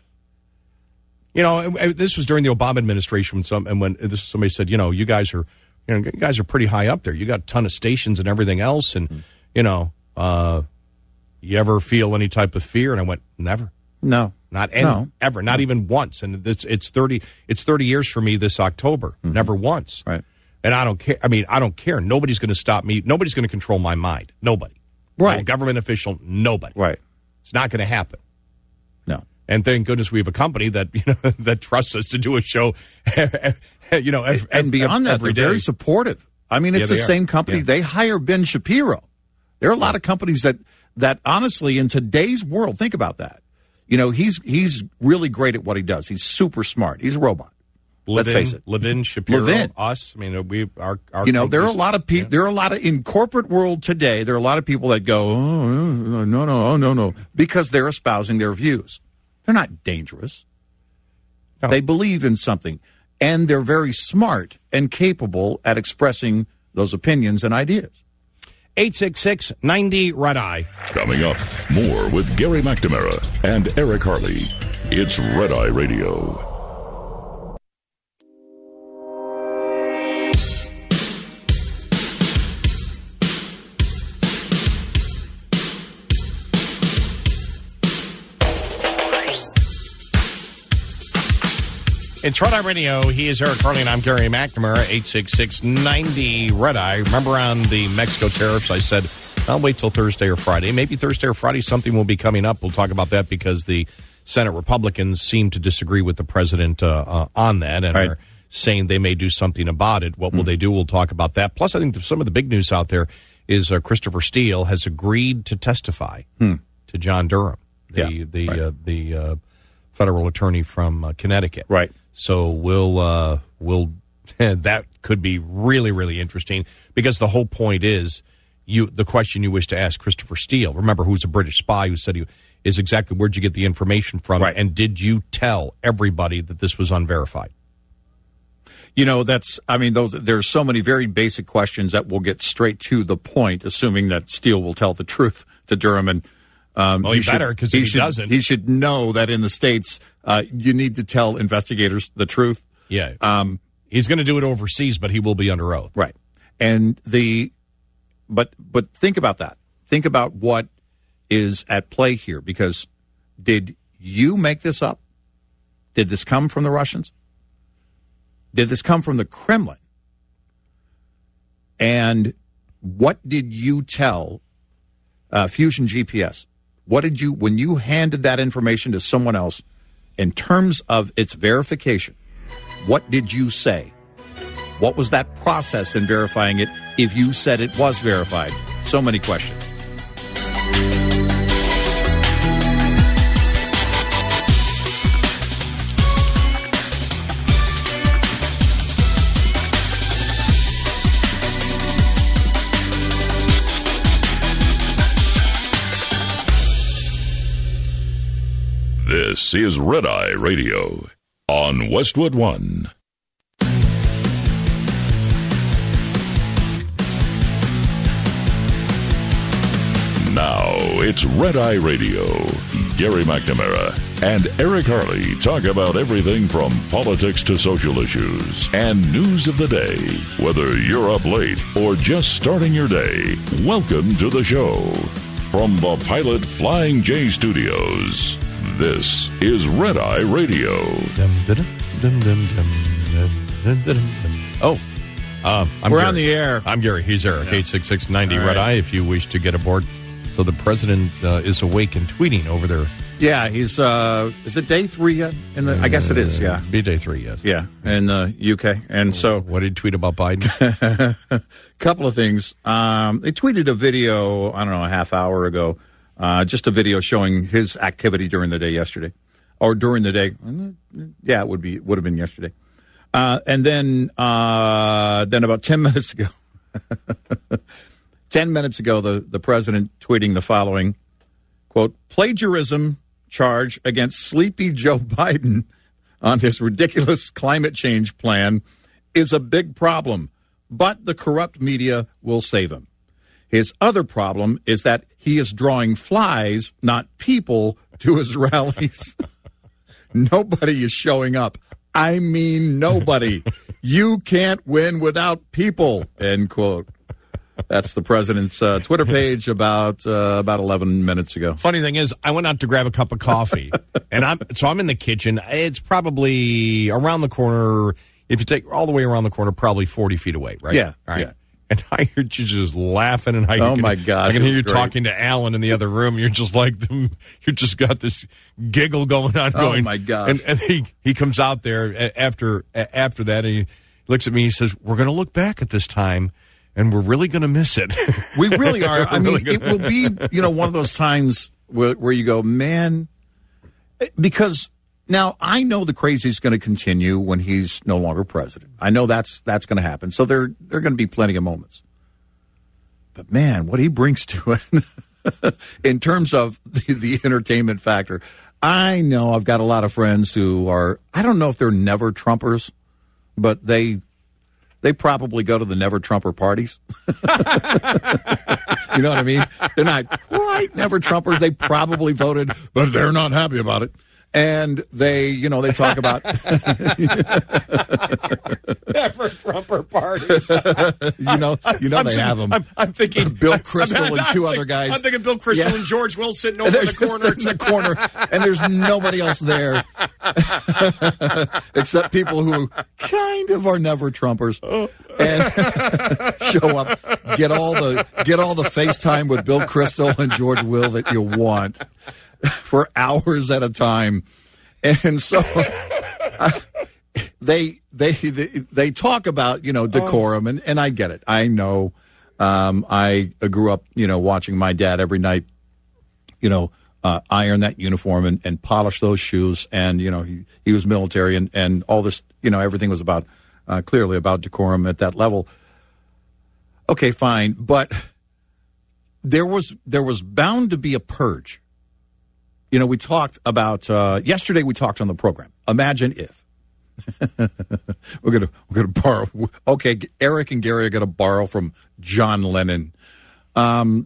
You know, this was during the Obama administration when some, and when this, somebody said, you know, you guys are, you know, you guys are pretty high up there. You got a ton of stations and everything else, and mm-hmm. you know, uh, you ever feel any type of fear? And I went, never. No, not any, no. ever, not no. even once. And it's it's thirty it's thirty years for me this October. Mm-hmm. Never once. Right. And I don't care. I mean, I don't care. Nobody's going to stop me. Nobody's going to control my mind. Nobody. Right. No government official. Nobody. Right. It's not going to happen. No. And thank goodness we have a company that you know that trusts us to do a show. you know, every, and beyond that, they're day. very supportive. I mean, it's yeah, the are. same company. Yeah. They hire Ben Shapiro. There are a lot of companies that that honestly, in today's world, think about that. You know, he's he's really great at what he does. He's super smart. He's a robot. Levin, Let's face it. Levin, Shapiro, Levin. us. I mean, we our, our you know, there are a companies, lot of people. yeah. There are a lot of in corporate world today. There are a lot of people that go, oh, no, no, no, oh, no, no, because they're espousing their views. They're not dangerous. No. They believe in something, and they're very smart and capable at expressing those opinions and ideas. eight six six, ninety, Red Eye. Coming up, more with Gary McNamara and Eric Harley. It's Red Eye Radio. It's Red Eye Radio. He is Eric Harley, and I'm Gary McNamara. eight six six, ninety, Red Eye. Remember on the Mexico tariffs, I said, I'll wait till Thursday or Friday. Maybe Thursday or Friday something will be coming up. We'll talk about that because the Senate Republicans seem to disagree with the president uh, uh, on that and right. are saying they may do something about it. What will mm. they do? We'll talk about that. Plus, I think some of the big news out there is uh, Christopher Steele has agreed to testify mm. to John Durham, the yeah, the right. uh, the uh, federal attorney from uh, Connecticut. Right. So we'll uh, we'll that could be really really interesting because the whole point is you the question you wish to ask Christopher Steele. Remember, who's a British spy who said he is exactly where'd you get the information from, right. and did you tell everybody that this was unverified? You know, that's I mean, those there's so many very basic questions that will get straight to the point, assuming that Steele will tell the truth. to Durham. And um, well, he, he better, because if he, should, doesn't, he should know that in the States, uh, you need to tell investigators the truth. Yeah, um, he's going to do it overseas, but he will be under oath, right? And the but but think about that. Think about what is at play here, because did you make this up? Did this come from the Russians? Did this come from the Kremlin? And what did you tell uh, Fusion G P S? What did you, when you handed that information to someone else, in terms of its verification, what did you say? What was that process in verifying it if you said it was verified? So many questions. This is Red Eye Radio on Westwood One. Now it's Red Eye Radio. Gary McNamara and Eric Harley talk about everything from politics to social issues and news of the day. Whether you're up late or just starting your day, welcome to the show. From the Pilot Flying J Studios, this is Red Eye Radio. Oh, um, I'm we're Gary. on the air. I'm Gary. He's Eric. eight six six ninety Red Eye if you wish to get aboard. So the president uh, is awake and tweeting over there. Yeah, he's, uh, is it day three yet? In the, I guess it is, yeah. Be day three, yes. Yeah, in the U K. And so. What did he tweet about Biden? A couple of things. Um, they tweeted a video, I don't know, a half hour ago, uh, just a video showing his activity during the day yesterday. Or during the day. Yeah, it would be, would have been yesterday. Uh, and then, uh, then about ten minutes ago, ten minutes ago, the, the president tweeting the following, quote, plagiarism charge against sleepy Joe Biden on his ridiculous climate change plan is a big problem, but the corrupt media will save him. His other problem is that he is drawing flies, not people, to his rallies. Nobody is showing up. I mean, nobody. You can't win without people, end quote. That's the president's uh, Twitter page about uh, about eleven minutes ago. Funny thing is, I went out to grab a cup of coffee, and I'm so I'm in the kitchen. It's probably around the corner. If you take all the way around the corner, probably forty feet away, right? Yeah, all right. yeah. And I heard you just laughing, and I oh can, my gosh, I can hear you great. talking to Alan in the other room. You're just like them. You just got this giggle going on. Going, oh my gosh! And, and he he comes out there after after that, and he looks at me. He says, "We're going to look back at this time, and we're really going to miss it." We really are. I mean, really it will be, you know, one of those times where, where you go, man, because now I know the crazy is going to continue when he's no longer president. I know that's that's going to happen. So there there are going to be plenty of moments. But man, what he brings to it in terms of the, the entertainment factor, I know I've got a lot of friends who are, I don't know if they're never Trumpers, but they they probably go to the never Trumper parties. You know what I mean? They're not quite never Trumpers. They probably voted, but they're not happy about it. And they, you know, they talk about never Trumper parties. you know, you know I'm they thinking, have them. I'm, I'm thinking Bill Kristol I'm, I'm, and two I'm other thinking, guys. I'm thinking Bill Kristol Yeah. and George Will sitting over in the corner, in the corner, and there's nobody else there except people who kind of are never Trumpers and show up, get all the get all the FaceTime with Bill Kristol and George Will that you want for hours at a time. And so uh, they, they they they talk about, you know, decorum, and, and I get it. I know. Um, I grew up, you know, watching my dad every night, you know, uh, iron that uniform and, and polish those shoes. And, you know, he, he was military, and, and all this, you know, everything was about, uh, clearly about decorum at that level. Okay, fine. But there was there was bound to be a purge. You know, we talked about uh, yesterday. We talked on the program. Imagine if we're gonna we're gonna borrow. Okay, Eric and Gary are gonna borrow from John Lennon. Um,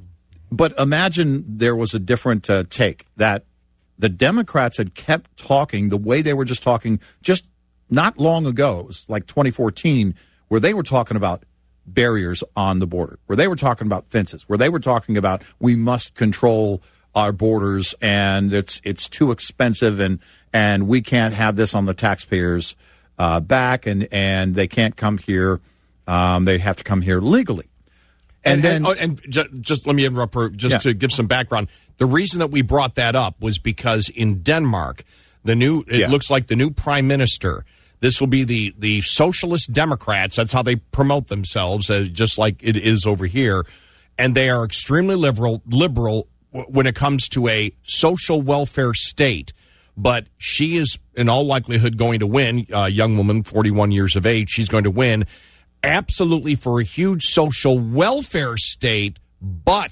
But imagine there was a different uh, take, that the Democrats had kept talking the way they were just talking just not long ago. It was like twenty fourteen, where they were talking about barriers on the border, where they were talking about fences, where they were talking about we must control our borders and it's it's too expensive and and we can't have this on the taxpayers' uh, back and, and they can't come here. Um, they have to come here legally. And, And, then, and, oh, and ju- just let me interrupt her, just Yeah. to give some background. The reason that we brought that up was because in Denmark, the new it Yeah. looks like the new prime minister. This will be the the Socialist Democrats. That's how they promote themselves, uh, just like it is over here. And they are extremely liberal, liberal w- when it comes to a social welfare state. But she is, in all likelihood, going to win. A young woman, forty-one years of age, she's going to win. Absolutely for a huge social welfare state, but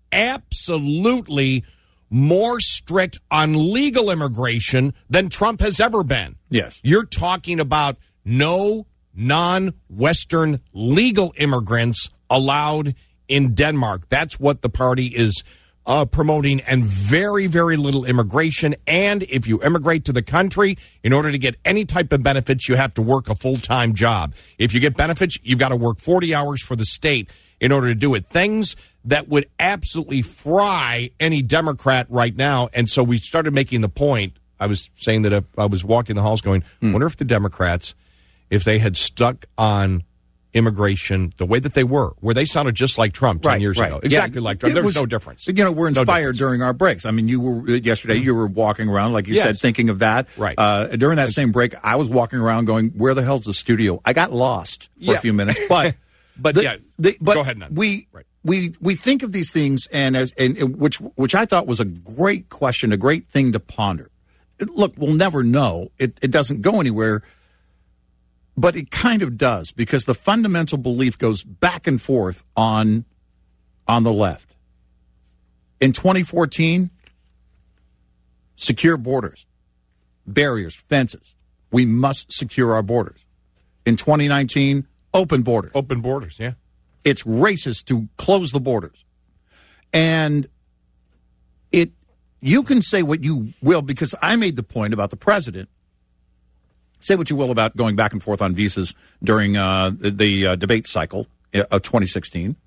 absolutely more strict on legal immigration than Trump has ever been. Yes. You're talking about no non-Western legal immigrants allowed in Denmark. That's what the party is Uh, promoting, and very, very little immigration. And if you immigrate to the country, in order to get any type of benefits, you have to work a full-time job. If you get benefits, you've got to work forty hours for the state in order to do it. Things that would absolutely fry any Democrat right now. And so we started making the point. I was saying that if I was walking the halls going, Hmm. wonder if the Democrats, if they had stuck on immigration the way that they were, where they sounded just like Trump ten Right, years right. ago. Exactly Yeah, like Trump. it There was was- no difference. You know, we're No inspired difference. during our breaks. I mean, you were yesterday. You were walking around, like you Yes. said, thinking of that. Right. Uh, during that same break, I was walking around, going, "Where the hell's the studio?" I got lost for Yeah. a few minutes, but But, the- yeah, the- but go ahead, Ned. we Right. we we think of these things, and as and, and which which I thought was a great question, a great thing to ponder. Look, we'll never know. It it doesn't go anywhere. But it kind of does, because the fundamental belief goes back and forth on on the left. In twenty fourteen, secure borders, barriers, fences. We must secure our borders. In twenty nineteen, open borders. Open borders, yeah. It's racist to close the borders. And it you can say what you will, because I made the point about the president. Say what you will about going back and forth on visas during uh, the, the uh, debate cycle of twenty sixteen.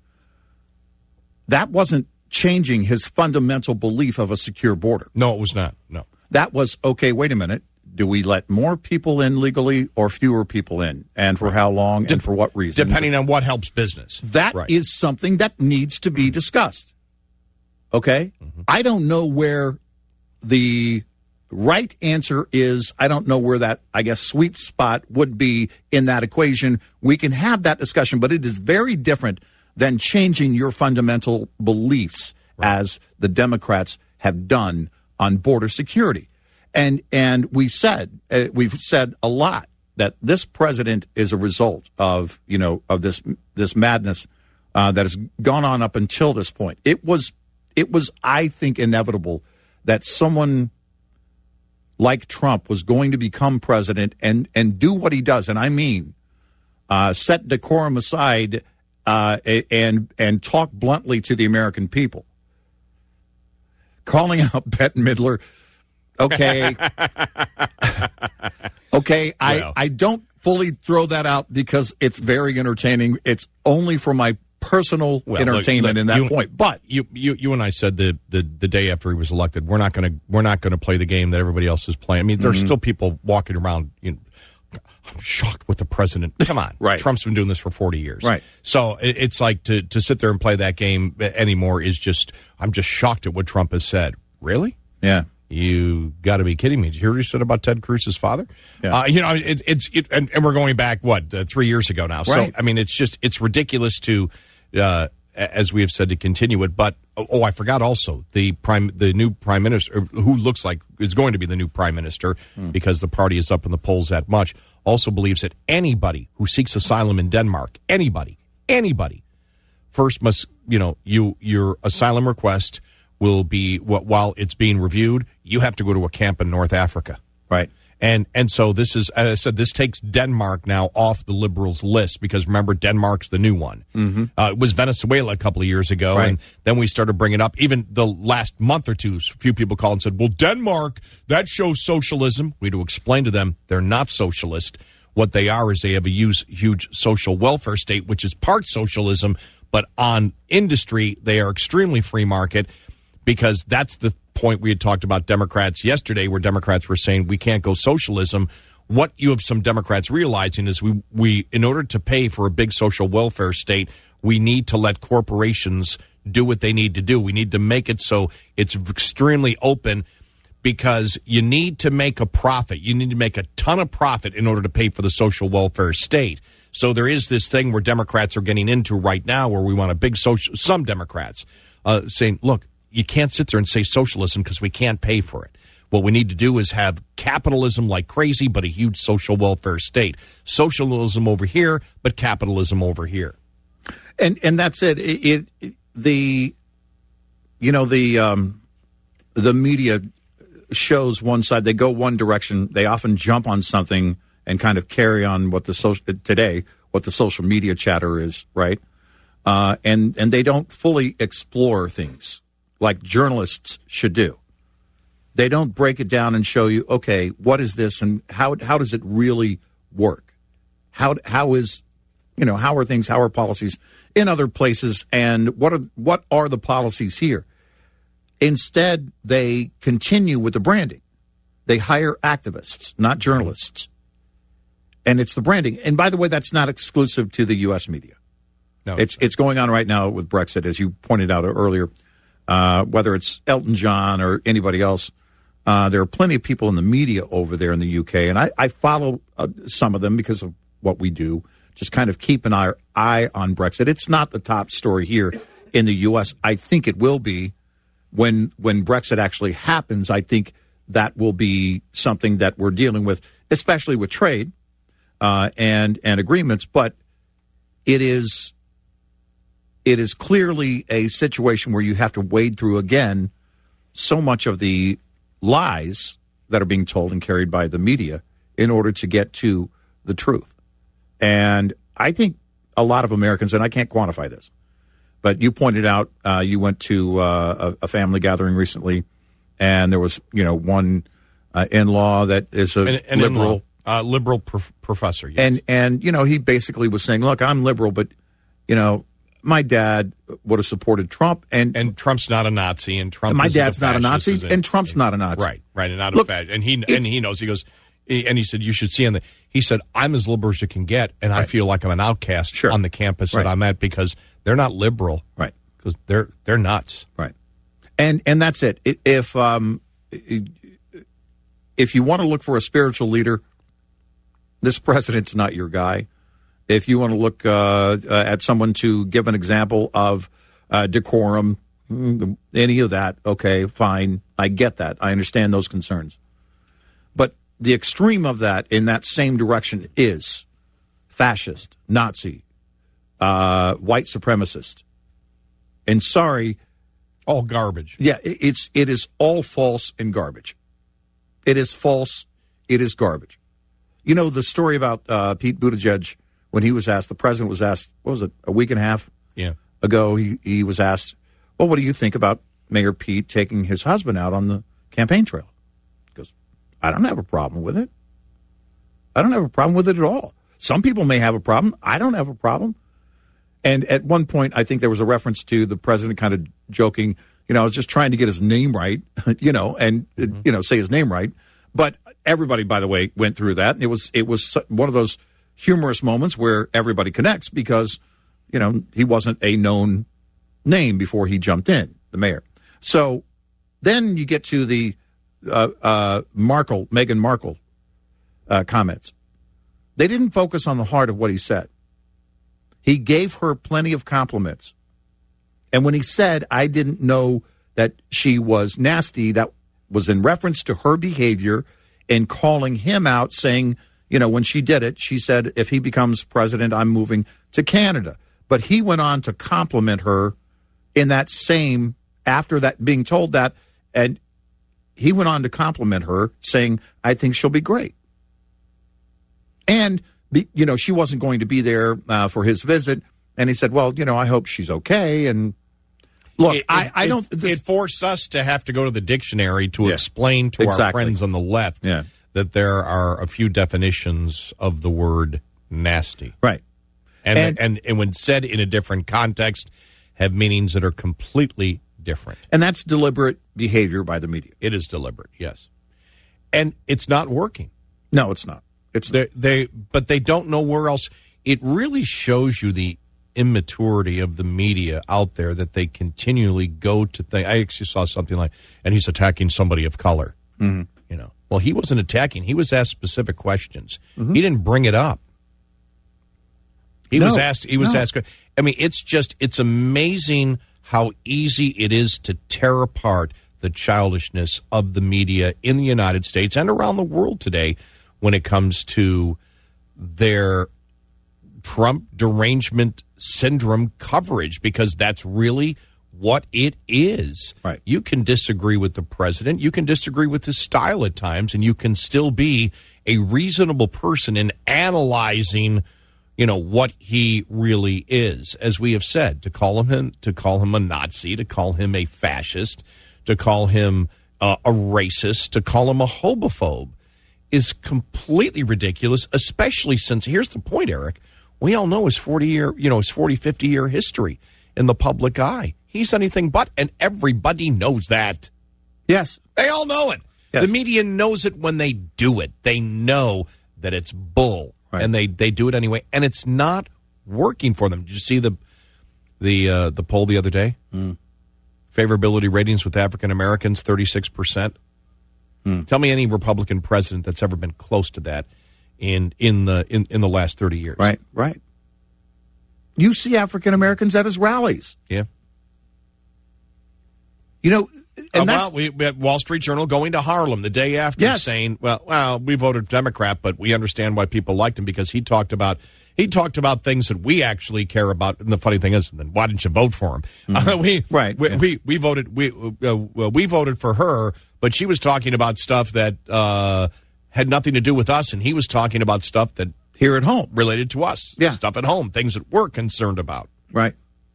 That wasn't changing his fundamental belief of a secure border. No, it was not. No. That was, okay, wait a minute. Do we let more people in legally or fewer people in? And for how long and for what reasons? Depending on what helps business. That Right. is something that needs to be discussed. Okay? Mm-hmm. I don't know where the right answer is. I don't know where that, I guess, sweet spot would be in that equation. We can have that discussion, but it is very different than changing your fundamental beliefs, right, as the Democrats have done on border security. And and we said uh, we've said a lot that this president is a result of, you know, of this this madness uh, that has gone on up until this point. It was it was I think inevitable that someone like Trump was going to become president and and do what he does, and I mean uh, set decorum aside uh, and and talk bluntly to the American people, calling out Bette Midler. Okay. okay, I, Well. I don't fully throw that out because it's very entertaining. It's only for my personal Well, look, entertainment look, in that you- point. But You, you, you and I said the, the, the day after he was elected, we're not going to we're not going to play the game that everybody else is playing. I mean, there's still people walking around. You know, I'm shocked with the president. Come on, Right. Trump's been doing this for forty years, Right. So it, it's like to to sit there and play that game anymore is just. I'm just shocked at what Trump has said. Really? yeah. You got to be kidding me! Did you hear what he said about Ted Cruz's father? Yeah. Uh, you know, it, it's it, and, and we're going back what uh, three years ago now. Right. So I mean, it's just it's ridiculous to, uh, as we have said, to continue it. But oh, I forgot also the prime, the new prime minister, who looks like is going to be the new prime minister Hmm. because the party is up in the polls that much. Also believes that anybody who seeks asylum in Denmark, anybody, anybody, first must you know you your asylum request will be while it's being reviewed. You have to go to a camp in North Africa. Right. And and so this is, as I said, this takes Denmark now off the liberals' list because remember, Denmark's the new one. Mm-hmm. Uh, it was Venezuela a couple of years ago, Right. and then we started bringing up, even the last month or two, a few people called and said, well, Denmark, that shows socialism. We had to explain to them they're not socialist. What they are is they have a huge, huge social welfare state, which is part socialism, but on industry, they are extremely free market because that's the point we had talked about Democrats yesterday, where Democrats were saying we can't go socialism. What you have some Democrats realizing is we, we in order to pay for a big social welfare state, we need to let corporations do what they need to do. We need to make it so it's extremely open because you need to make a profit. You need to make a ton of profit in order to pay for the social welfare state. So there is this thing where Democrats are getting into right now where we want a big social, some Democrats uh, saying, look, you can't sit there and say socialism because we can't pay for it. What we need to do is have capitalism like crazy, but a huge social welfare state. Socialism over here, but capitalism over here. And and that's it. It, it, it the you know the um, the media shows one side. They go one direction. They often jump on something and kind of carry on what the social today what the social media chatter is, right? Uh, and and they don't fully explore things like journalists should do. They don't break it down and show you, okay, what is this and how how does it really work? How how is, you know, how are things, how are policies in other places, and what are what are the policies here? Instead, they continue with the branding. They hire activists, not journalists. And it's the branding. And by the way, that's not exclusive to the U S media. No, it's it's going on right now with Brexit, as you pointed out earlier. Uh, whether it's Elton John or anybody else, uh, there are plenty of people in the media over there in the U K, and I, I follow uh, some of them because of what we do, just kind of keep an eye, eye on Brexit. It's not the top story here in the U S. I think it will be when when Brexit actually happens. I think that will be something that we're dealing with, especially with trade uh, and and agreements. But it is. It is clearly a situation where you have to wade through, again, so much of the lies that are being told and carried by the media in order to get to the truth. And I think a lot of Americans, and I can't quantify this, but you pointed out uh, you went to uh, a, a family gathering recently, and there was, you know, one uh, in-law that is a an, an liberal. Uh, liberal prof- professor, yes. And, and, you know, he basically was saying, look, I'm liberal, but, you know, my dad would have supported Trump, and and Trump's not a Nazi, and Trump. my is dad's not a Nazi, and, and Trump's not a Nazi. Right, right, and not Look, a fascist. And he and he knows. He goes, and he said, you should see on the. He said, I'm as liberal as you can get, and right. I feel like I'm an outcast sure. on the campus right. that I'm at because they're not liberal, right? Because they're they're nuts, right? And and that's it. If um, if you want to look for a spiritual leader, this president's not your guy. If you want to look uh, at someone to give an example of uh, decorum, any of that, okay, fine. I get that. I understand those concerns. But the extreme of that in that same direction is fascist, Nazi, uh, white supremacist. And sorry. All garbage. Yeah, it's, it is all false and garbage. It is false. It is garbage. You know, the story about uh, Pete Buttigieg, when he was asked, the president was asked, what was it, a week and a half yeah. ago, he, he was asked, well, what do you think about Mayor Pete taking his husband out on the campaign trail? He goes, I don't have a problem with it. I don't have a problem with it at all. Some people may have a problem. I don't have a problem. And at one point, I think there was a reference to the president kind of joking, you know, I was just trying to get his name right, you know, and, mm-hmm. you know, say his name right. But everybody, by the way, went through that. It was it was one of those humorous moments where everybody connects because, you know, he wasn't a known name before he jumped in, the mayor. So then you get to the uh, uh, Markle, Meghan Markle uh, comments. They didn't focus on the heart of what he said. He gave her plenty of compliments. And when he said, I didn't know that she was nasty, that was in reference to her behavior and calling him out, saying, you know, when she did it, she said, if he becomes president, I'm moving to Canada. But he went on to compliment her in that same, after that being told that, and he went on to compliment her, saying, I think she'll be great. And, be, you know, she wasn't going to be there uh, for his visit. And he said, well, you know, I hope she's okay. And look, it, I, it, I don't. It, this, it forced us to have to go to the dictionary to yeah, explain to exactly. our friends on the left yeah. that there are a few definitions of the word nasty. Right. And, And- and, and when said in a different context, have meanings that are completely different. And that's deliberate behavior by the media. It is deliberate, yes. And it's not working. No, it's not. It's They, they, but they don't know where else. It really shows you the immaturity of the media out there that they continually go to think. I actually saw something like, and he's attacking somebody of color. Mm-hmm. You know, well, he wasn't attacking. He was asked specific questions. Mm-hmm. He didn't bring it up. He No, was asked. He was no. asked. I mean, it's just it's amazing how easy it is to tear apart the childishness of the media in the United States and around the world today when it comes to their Trump derangement syndrome coverage, because that's really what it is. Right. You can disagree with the president, you can disagree with his style at times, and you can still be a reasonable person in analyzing, you know, what he really is. As we have said, to call him to call him a Nazi, to call him a fascist, to call him uh, a racist, to call him a homophobe is completely ridiculous, especially since, here's the point, Eric, we all know his forty year, you know, his forty, fifty year history in the public eye. He's anything but, and everybody knows that. yes. They all know it. Yes. The media knows it when they do it. They know that it's bull, Right. and they, they do it anyway, and it's not working for them. Did you see the the uh, the poll the other day? Mm. Favorability ratings with African Americans, thirty-six percent. Mm. Tell me any Republican president that's ever been close to that in in the in, in the last thirty years. Right, right. You see African Americans at his rallies. Yeah. You know, and Uh, that's well, we, we had Wall Street Journal going to Harlem the day after, Yes. saying, "Well, well, we voted Democrat, but we understand why people liked him because he talked about he talked about things that we actually care about." And the funny thing is, then why didn't you vote for him? Mm-hmm. Uh, we, Right, We, yeah. we we voted we uh, well, we voted for her, but she was talking about stuff that uh, had nothing to do with us, and he was talking about stuff that here at home. related to us. Yeah. Stuff at home, things that we're concerned about. Right.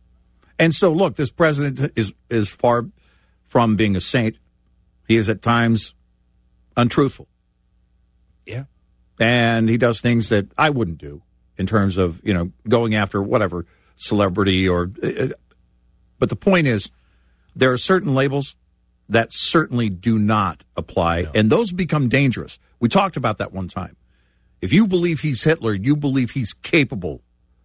And so, look, this president is is far from being a saint. He is at times untruthful. Yeah. And he does things that I wouldn't do in terms of, you know, going after whatever celebrity or. Uh, but the point is, there are certain labels that certainly do not apply, No. and those become dangerous. We talked about that one time. If you believe he's Hitler, you believe he's capable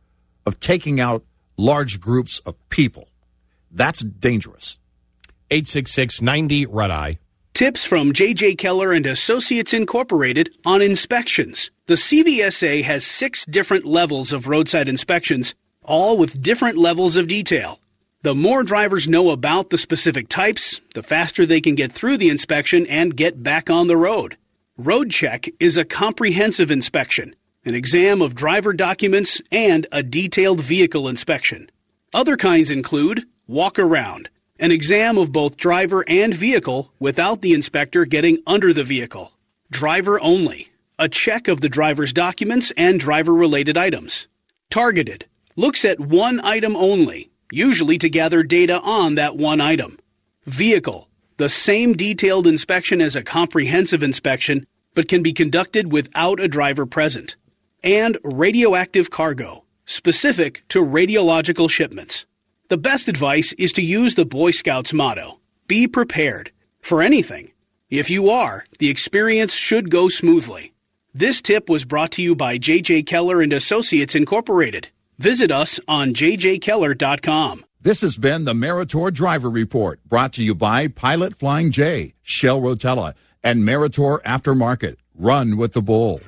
of taking out large groups of people. That's dangerous. eight six six, ninety, red eye. Tips from J J. Keller and Associates Incorporated on inspections. The C V S A has six different levels of roadside inspections, all with different levels of detail. The more drivers know about the specific types, the faster they can get through the inspection and get back on the road. Road Check is a comprehensive inspection, an exam of driver documents, and a detailed vehicle inspection. Other kinds include walk around, an exam of both driver and vehicle without the inspector getting under the vehicle. Driver only, a check of the driver's documents and driver-related items. Targeted, looks at one item only, usually to gather data on that one item. Vehicle, the same detailed inspection as a comprehensive inspection, but can be conducted without a driver present. And radioactive cargo, specific to radiological shipments. The best advice is to use the Boy Scouts motto, be prepared for anything. If you are, the experience should go smoothly. This tip was brought to you by J J. Keller and Associates Incorporated. Visit us on j j keller dot com. This has been the Meritor Driver Report, brought to you by Pilot Flying J, Shell Rotella, and Meritor Aftermarket. Run with the bull.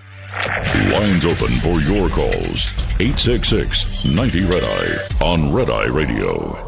Lines open for your calls. eight six six, ninety, red eye on Red Eye Radio.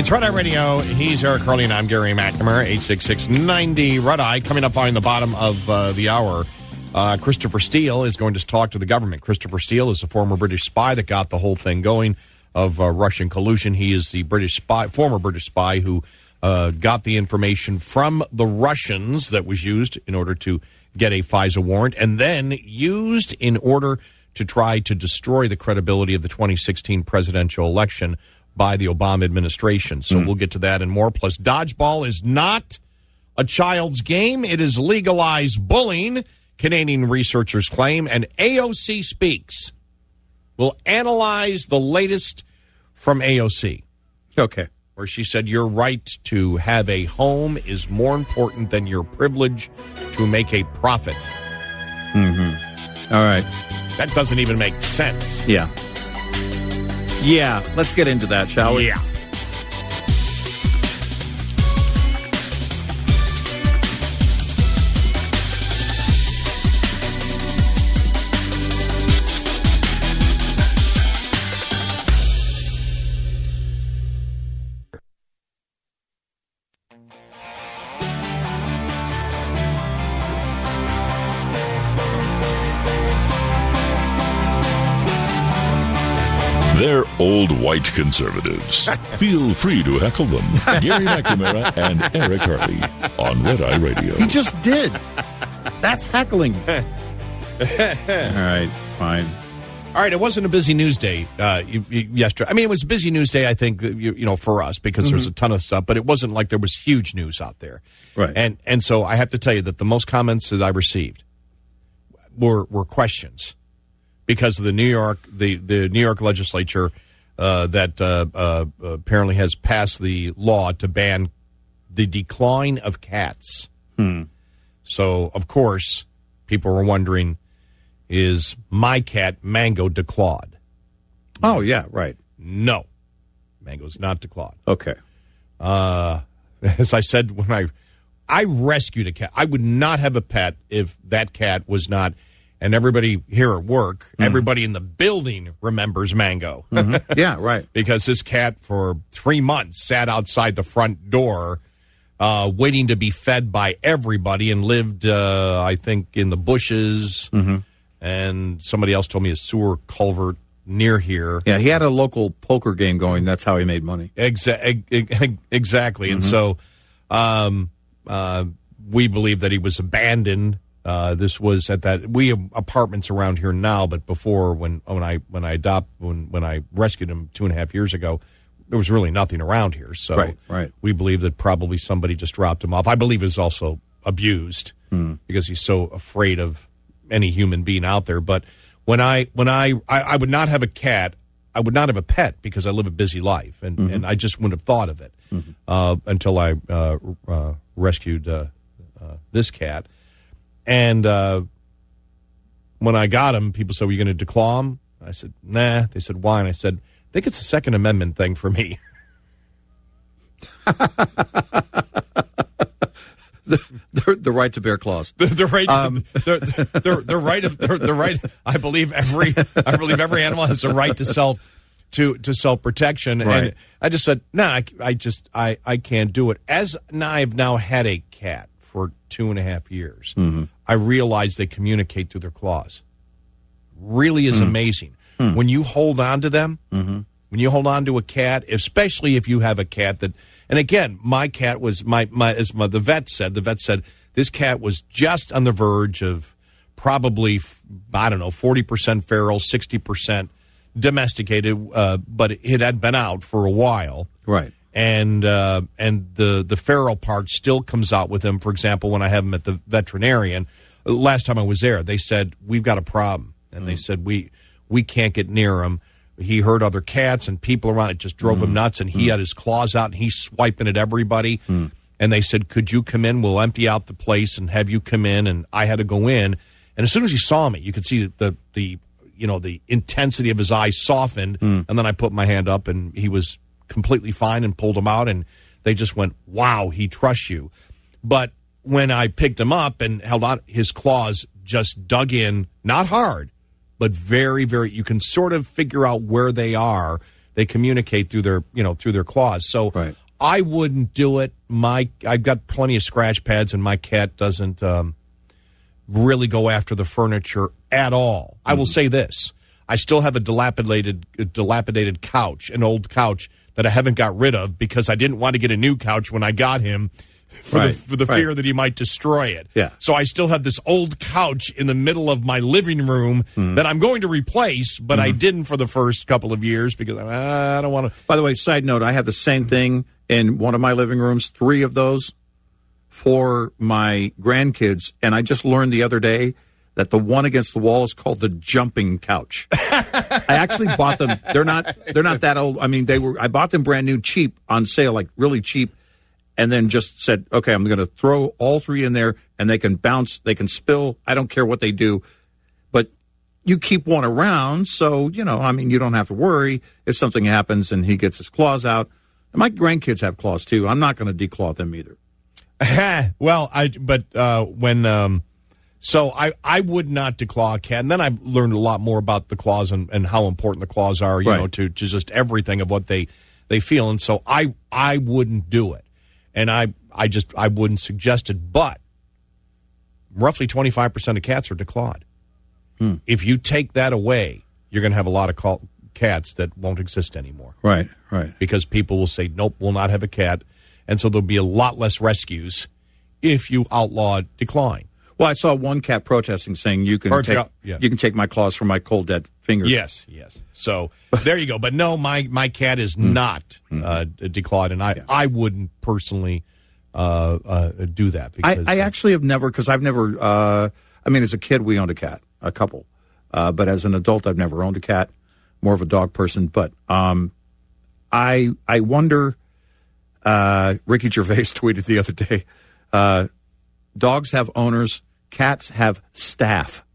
It's Red Eye Radio. He's Eric Harley, and I'm Gary McNamara. eight six six, ninety Red Eye. Coming up on the bottom of uh, the hour, uh, Christopher Steele is going to talk to the government. Christopher Steele is a former British spy that got the whole thing going of uh, Russian collusion. He is the British spy, former British spy who uh, got the information from the Russians that was used in order to get a FISA warrant, and then used in order to try to destroy the credibility of the twenty sixteen presidential election by the Obama administration. So mm. we'll get to that and more. Plus, dodgeball is not a child's game. It is legalized bullying, Canadian researchers claim, and A O C speaks. We'll analyze the latest from A O C. Okay. Where she said your right to have a home is more important than your privilege to make a profit. Mm-hmm. All right. That doesn't even make sense. Yeah. Yeah, let's get into that, shall we? Yeah. They're old white conservatives. Feel free to heckle them. Gary McNamara and Eric Harley on Red Eye Radio. He just did. That's heckling. All right, fine. All right, it wasn't a busy news day uh, yesterday. I mean, it was a busy news day, I think, you, you know, for us because mm-hmm. there's a ton of stuff, but it wasn't like there was huge news out there. Right. And and so I have to tell you that the most comments that I received were were questions. Because of the New York, the, the New York legislature uh, that uh, uh, apparently has passed the law to ban the declawing of cats. Hmm. So, of course, people were wondering, is my cat Mango declawed? Oh, yeah, right. No. Mango's not declawed. Okay. Uh, as I said, when I, I rescued a cat, I would not have a pet if that cat was not... And everybody here at work, mm. everybody in the building remembers Mango. Mm-hmm. Yeah, right. Because this cat for three months sat outside the front door uh, waiting to be fed by everybody and lived, uh, I think, in the bushes. Mm-hmm. And somebody else told me a sewer culvert near here. Yeah, he had a local poker game going. That's how he made money. Exa- exactly. Mm-hmm. And so um, uh, we believe that he was abandoned. Uh, this was at that we have apartments around here now, but before when when I when I adopt when when I rescued him two and a half years ago, there was really nothing around here. So right, right. we believe that probably somebody just dropped him off. I believe he's also abused hmm. because he's so afraid of any human being out there. But when I when I I, I would not have a cat, I would not have a pet because I live a busy life, and, mm-hmm. and I just wouldn't have thought of it mm-hmm. uh, until I uh, uh, rescued uh, uh, this cat. And uh, when I got him, people said, were you going to declaw him? I said, nah. They said, why? And I said, I think it's a Second Amendment thing for me. the, the, the right to bear clause. The, the right, um. the, the, the, the right of the, the right. I believe every I believe every animal has a right to self to to self protection. Right. And I just said, no, nah, I, I just I I can't do it. As I've now had a cat for two and a half years, mm-hmm. I realize they communicate through their claws. Really is mm. amazing. Mm. When you hold on to them, mm-hmm. when you hold on to a cat, especially if you have a cat that, and again, my cat was, my, my as my, the vet said, the vet said, this cat was just on the verge of probably, I don't know, forty percent feral, sixty percent domesticated, uh, but it had been out for a while. Right. And uh, and the, the feral part still comes out with him. For example, when I have him at the veterinarian, last time I was there, they said, we've got a problem. And mm. they said, we we can't get near him. He heard other cats and people around. It just drove mm. him nuts. And he mm. had his claws out and he's swiping at everybody. Mm. And they said, could you come in? We'll empty out the place and have you come in. And I had to go in. And as soon as he saw me, you could see the, the you know, the intensity of his eyes softened. Mm. And then I put my hand up and he was completely fine and pulled him out, and they just went, wow, he trusts you. But when I picked him up and held on, his claws just dug in, not hard, but very, very, you can sort of figure out where they are they communicate through their you know through their claws. So Right. I wouldn't do it. My I've got plenty of scratch pads, and my cat doesn't um, really go after the furniture at all. I will say this: I still have a dilapidated a dilapidated couch, an old couch that I haven't got rid of because I didn't want to get a new couch when I got him. For, Right, the, for the right. fear that he might destroy it. Yeah. So I still have this old couch in the middle of my living room Mm-hmm. that I'm going to replace, but I didn't for the first couple of years because uh, I don't want to. By the way, side note, I have the same thing in one of my living rooms, three of those for my grandkids. And I just learned the other day that the one against the wall is called the jumping couch. I actually bought them. They're not they're not that old. I mean, they were I bought them brand new, cheap, on sale, like really cheap. And then just said, okay, I'm going to throw all three in there, and they can bounce, they can spill. I don't care what they do. But you keep one around, so, you know, I mean, you don't have to worry if something happens and he gets his claws out. And my grandkids have claws, too. I'm not going to declaw them either. Well, I but uh, when um, so I I would not declaw a cat, and then I learned a lot more about the claws and, and how important the claws are, you Right. know, to, to just everything of what they they feel, and so I I wouldn't do it. And I, I just I wouldn't suggest it, but roughly twenty-five percent of cats are declawed. Hmm. If you take that away, you're going to have a lot of call, cats that won't exist anymore. Right, right. Because people will say, nope, we'll not have a cat. And so there'll be a lot less rescues if you outlaw declawing. Well, I saw one cat protesting, saying you can Or- take yeah. you can take my claws from my cold dead finger. Yes, yes. So there you go. But no, my, my cat is Hmm. not uh, declawed, and I, I wouldn't personally uh, uh, do that. I, Because I actually have never, because I've never, uh, I mean, as a kid, we owned a cat, a couple. Uh, but as an adult, I've never owned a cat, more of a dog person. But um, I I wonder, uh, Ricky Gervais tweeted the other day, uh, dogs have owners, cats have staff.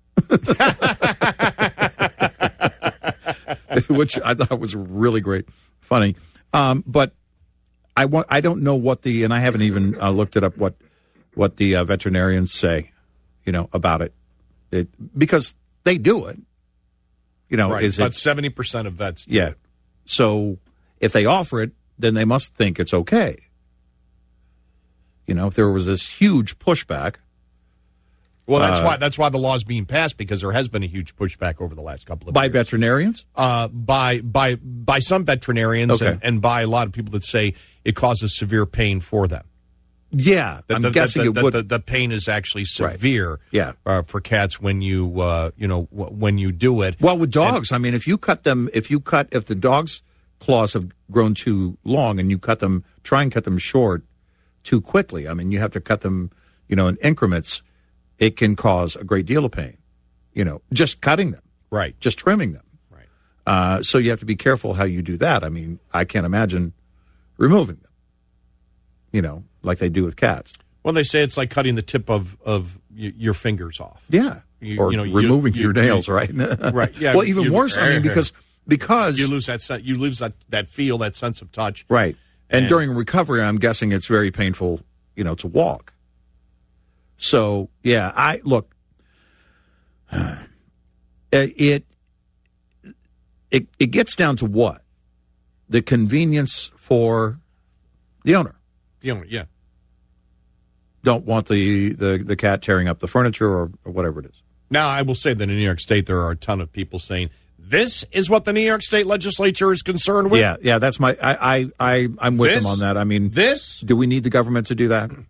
Which I thought was really great, funny. Um, but I want, I don't know what the, and I haven't even uh, looked it up, what what the uh, veterinarians say, you know, about it. It because they do it. You know, right, is about it seventy percent of vets do yeah. it. So if they offer it, then they must think it's okay. You know, if there was this huge pushback. Well, that's Uh, why that's why the law's being passed, because there has been a huge pushback over the last couple of By years. veterinarians? Uh, by by by some veterinarians Okay. and, and by a lot of people that say it causes severe pain for them. Yeah, That I'm the, guessing that, it that would. The, the pain is actually severe. Yeah. Uh, for cats when you uh, you know w- when you do it. Well, with dogs, I mean, if you cut them, if you cut, if the dog's claws have grown too long and you cut them, try and cut them short too quickly. I mean, you have to cut them, you know, in increments. It can cause a great deal of pain, you know, just cutting them, Right. just trimming them. Right. Uh, so you have to be careful how you do that. I mean, I can't imagine removing them, you know, like they do with cats. Well, they say it's like cutting the tip of of y- your fingers off. Yeah. You- or you know, you- removing you- your nails, you- right? Right, yeah, Well, even you- worse, I mean, because because You lose that sen- you lose that, that feel, that sense of touch. right, and, And- during recovery, I'm guessing it's very painful, you know, to walk. So yeah, I look. It it it gets down to what? The convenience for the owner. You know, yeah. Don't want the, the, the cat tearing up the furniture or, or whatever it is. Now, I will say that in New York State, there are a ton of people saying this is what the New York State legislature is concerned with. Yeah, yeah, that's my. I, I, I I'm with This- them on that. I mean, This do we need the government to do that?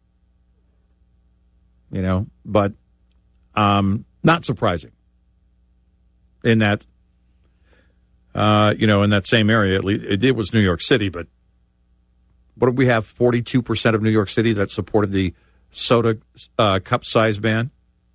You know, but um, not surprising. In that, uh, you know, in that same area, at least it, it was New York City, but what did we have? Forty-two percent of New York City that supported the soda uh, cup size ban.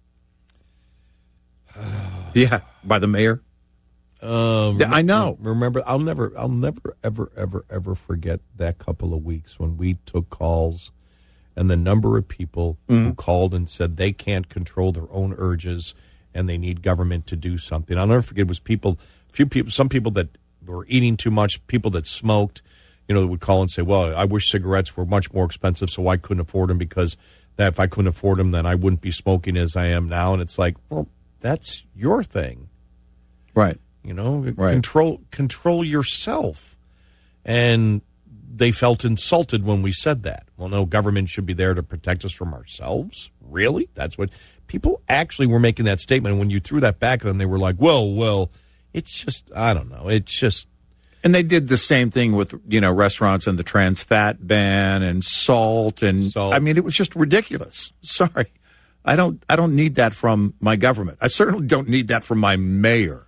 Yeah, by the mayor. Um, Yeah, I know. Remember, I'll never, I'll never, ever, ever, ever forget that couple of weeks when we took calls, and the number of people Mm-hmm. who called and said they can't control their own urges and they need government to do something. I'll never forget. It was people, few people, some people that were eating too much, people that smoked. You know, that would call and say, "Well, I wish cigarettes were much more expensive, so I couldn't afford them because that if I couldn't afford them, then I wouldn't be smoking as I am now." And it's like, well, that's your thing. Right. You know, Right. control control yourself. And they felt insulted when we said that. Well, no, government should be there to protect us from ourselves. Really? That's what people actually were making that statement. And when you threw that back at them, they were like, well, well, it's just, I don't know. It's just. And they did the same thing with, you know, restaurants and the trans fat ban and salt. And Salt. I mean, it was just ridiculous. Sorry. I don't, I don't need that from my government. I certainly don't need that from my mayor.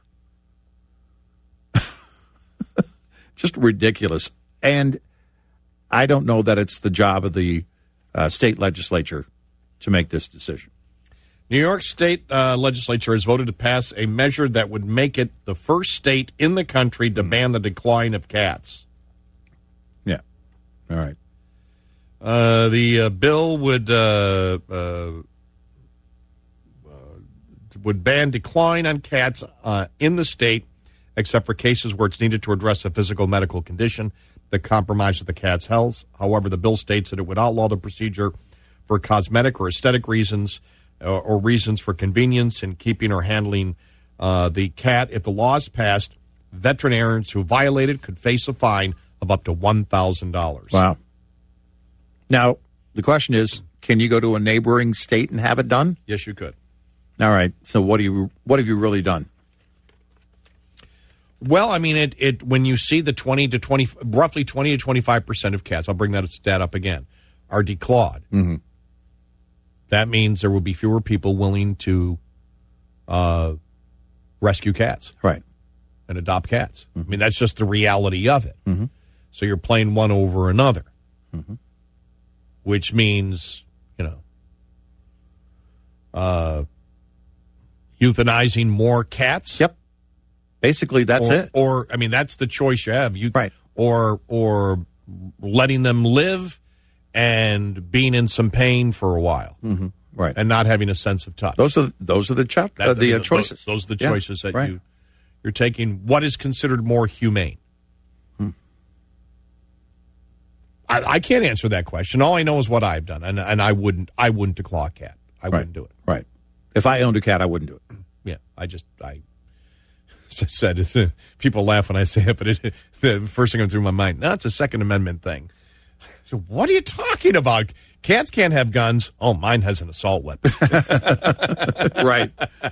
Just ridiculous. And I don't know that it's the job of the uh, state legislature to make this decision. New York State uh, legislature has voted to pass a measure that would make it the first state in the country to ban the decline of cats. Yeah. All right. Uh, the uh, bill would uh, uh, uh, would ban decline on cats uh, in the state, except for cases where it's needed to address a physical medical condition that compromises the cat's health. However, the bill states that it would outlaw the procedure for cosmetic or aesthetic reasons or, or reasons for convenience in keeping or handling uh, the cat. If the law is passed, veterinarians who violate it could face a fine of up to one thousand dollars. Wow. Now, the question is, can you go to a neighboring state and have it done? Yes, you could. All right. So what do you what have you really done? Well, I mean, it, it when you see the twenty to twenty, roughly twenty to twenty-five percent of cats, I'll bring that stat up again, are declawed. Mm-hmm. That means there will be fewer people willing to uh, rescue cats. Right. And adopt cats. Mm-hmm. I mean, that's just the reality of it. Mm-hmm. So you're playing one over another, mm-hmm. which means, you know, uh, euthanizing more cats. Yep. Basically, that's or, it. Or, I mean, that's the choice you have. You, right. Or, or letting them live and being in some pain for a while. Mm-hmm. Right. And not having a sense of touch. Those are those are the cho- uh, the uh, choices. Those, those are the yeah. choices that right. you you're taking. What is considered more humane? Hmm. I, I can't answer that question. All I know is what I've done, and and I wouldn't I wouldn't declaw a cat. I right. wouldn't do it. Right. If I owned a cat, I wouldn't do it. Yeah. I just I. As I said, it's, uh, people laugh when I say it, but it, the first thing that comes through my mind, no, it's a Second Amendment thing. So what are you talking about? Cats can't have guns. Oh, mine has an assault weapon. Right.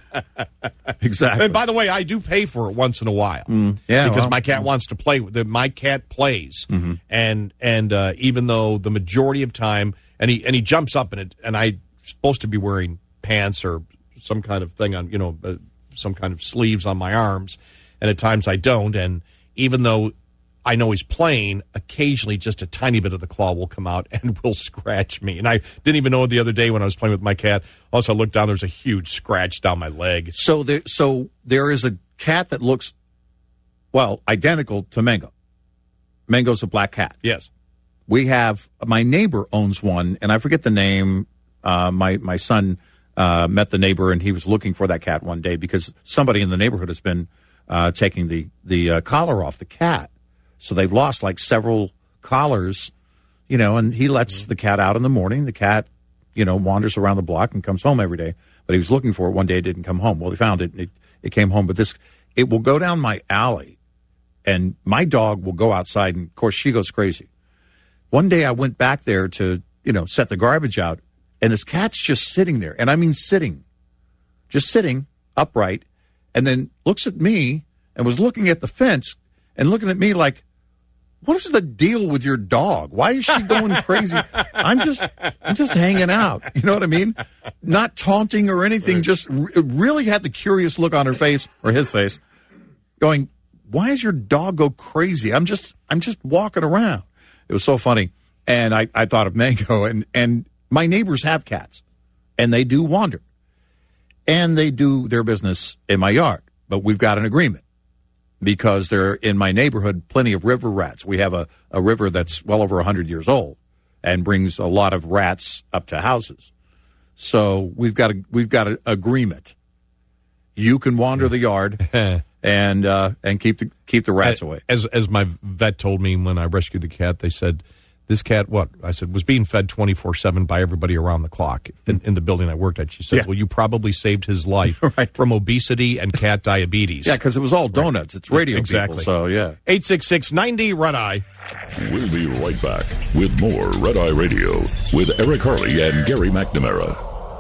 Exactly. And by the way, I do pay for it once in a while. Mm, yeah, because well, my cat mm. wants to play with it. My cat plays, mm-hmm. and and uh, even though the majority of time, and he and he jumps up in it, and I'm supposed to be wearing pants or some kind of thing on, you know, uh, some kind of sleeves on my arms, and at times I don't. And even though I know he's playing, occasionally just a tiny bit of the claw will come out and will scratch me. And I didn't even know the other day when I was playing with my cat. Also, I looked down, there's a huge scratch down my leg. So there, so there is a cat that looks, well, identical to Mango. Mango's a black cat. Yes. We have, my neighbor owns one, and I forget the name. Uh, my, my son uh, met the neighbor, and he was looking for that cat one day because somebody in the neighborhood has been uh, taking the, the uh, collar off the cat. So they've lost like several collars, you know, and he lets mm-hmm. the cat out in the morning. The cat, you know, wanders around the block and comes home every day. But he was looking for it one day. It didn't come home. Well, they found it. And it, it came home. But this, it will go down my alley, and my dog will go outside. And, of course, she goes crazy. One day I went back there to, you know, set the garbage out, and this cat's just sitting there. And I mean sitting, just sitting upright, and then looks at me and was looking at the fence and looking at me like, what is the deal with your dog? Why is she going crazy? I'm just, I'm just hanging out. You know what I mean? Not taunting or anything. Right. Just re- really had the curious look on her face or his face, going, "Why does your dog go crazy?" I'm just, I'm just walking around. It was so funny, and I, I thought of Mango, and and my neighbors have cats, and they do wander, and they do their business in my yard, but we've got an agreement. Because there are in my neighborhood plenty of river rats. We have a, a river that's well over one hundred years old and brings a lot of rats up to houses. So we've got a, we've got an agreement. You can wander the yard and uh, and keep the keep the rats away. As as my vet told me when I rescued the cat, they said This cat, what? I said, was being fed twenty-four seven by everybody around the clock in, in the building I worked at. She said, Yeah. well, you probably saved his life Right. from obesity and cat diabetes. Yeah, because it was all donuts. It's radio Exactly. people, so yeah. eight six six, ninety, Red Eye. We'll be right back with more Red Eye Radio with Eric Harley and Gary McNamara.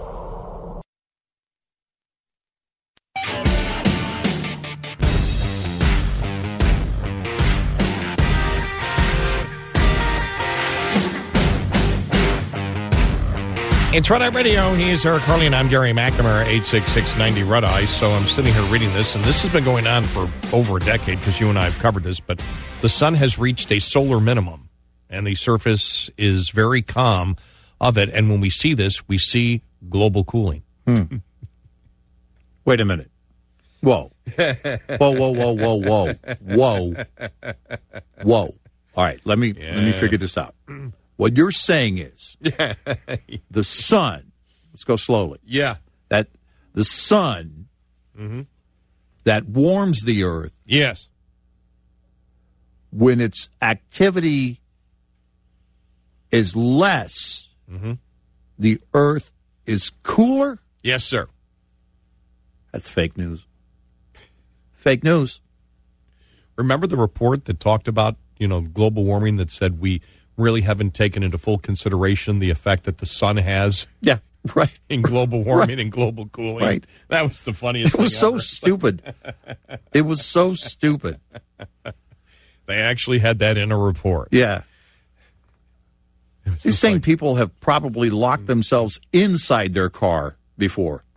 It's Red Eye Radio. He's Eric Harley, and I'm Gary McNamara, eight six six, ninety, Red Eye. So I'm sitting here reading this, and this has been going on for over a decade because you and I have covered this, but the sun has reached a solar minimum, and the surface is very calm of it. And when we see this, we see global cooling. Hmm. Wait a minute. Whoa. Whoa, whoa, whoa, whoa, whoa. Whoa. Whoa. All right, let me let me figure this out. What you're saying is the sun, let's go slowly, Yeah. that the sun that warms the earth Yes. when its activity is less, the earth is cooler? Yes, sir. That's fake news. Fake news. Remember the report that talked about, you know, global warming that said we really haven't taken into full consideration the effect that the sun has Yeah, right. in global warming Right. and global cooling. Right. That was the funniest It was thing so ever. stupid. It was so stupid. They actually had that in a report. Yeah. It's These just same like- people have probably locked themselves inside their car before.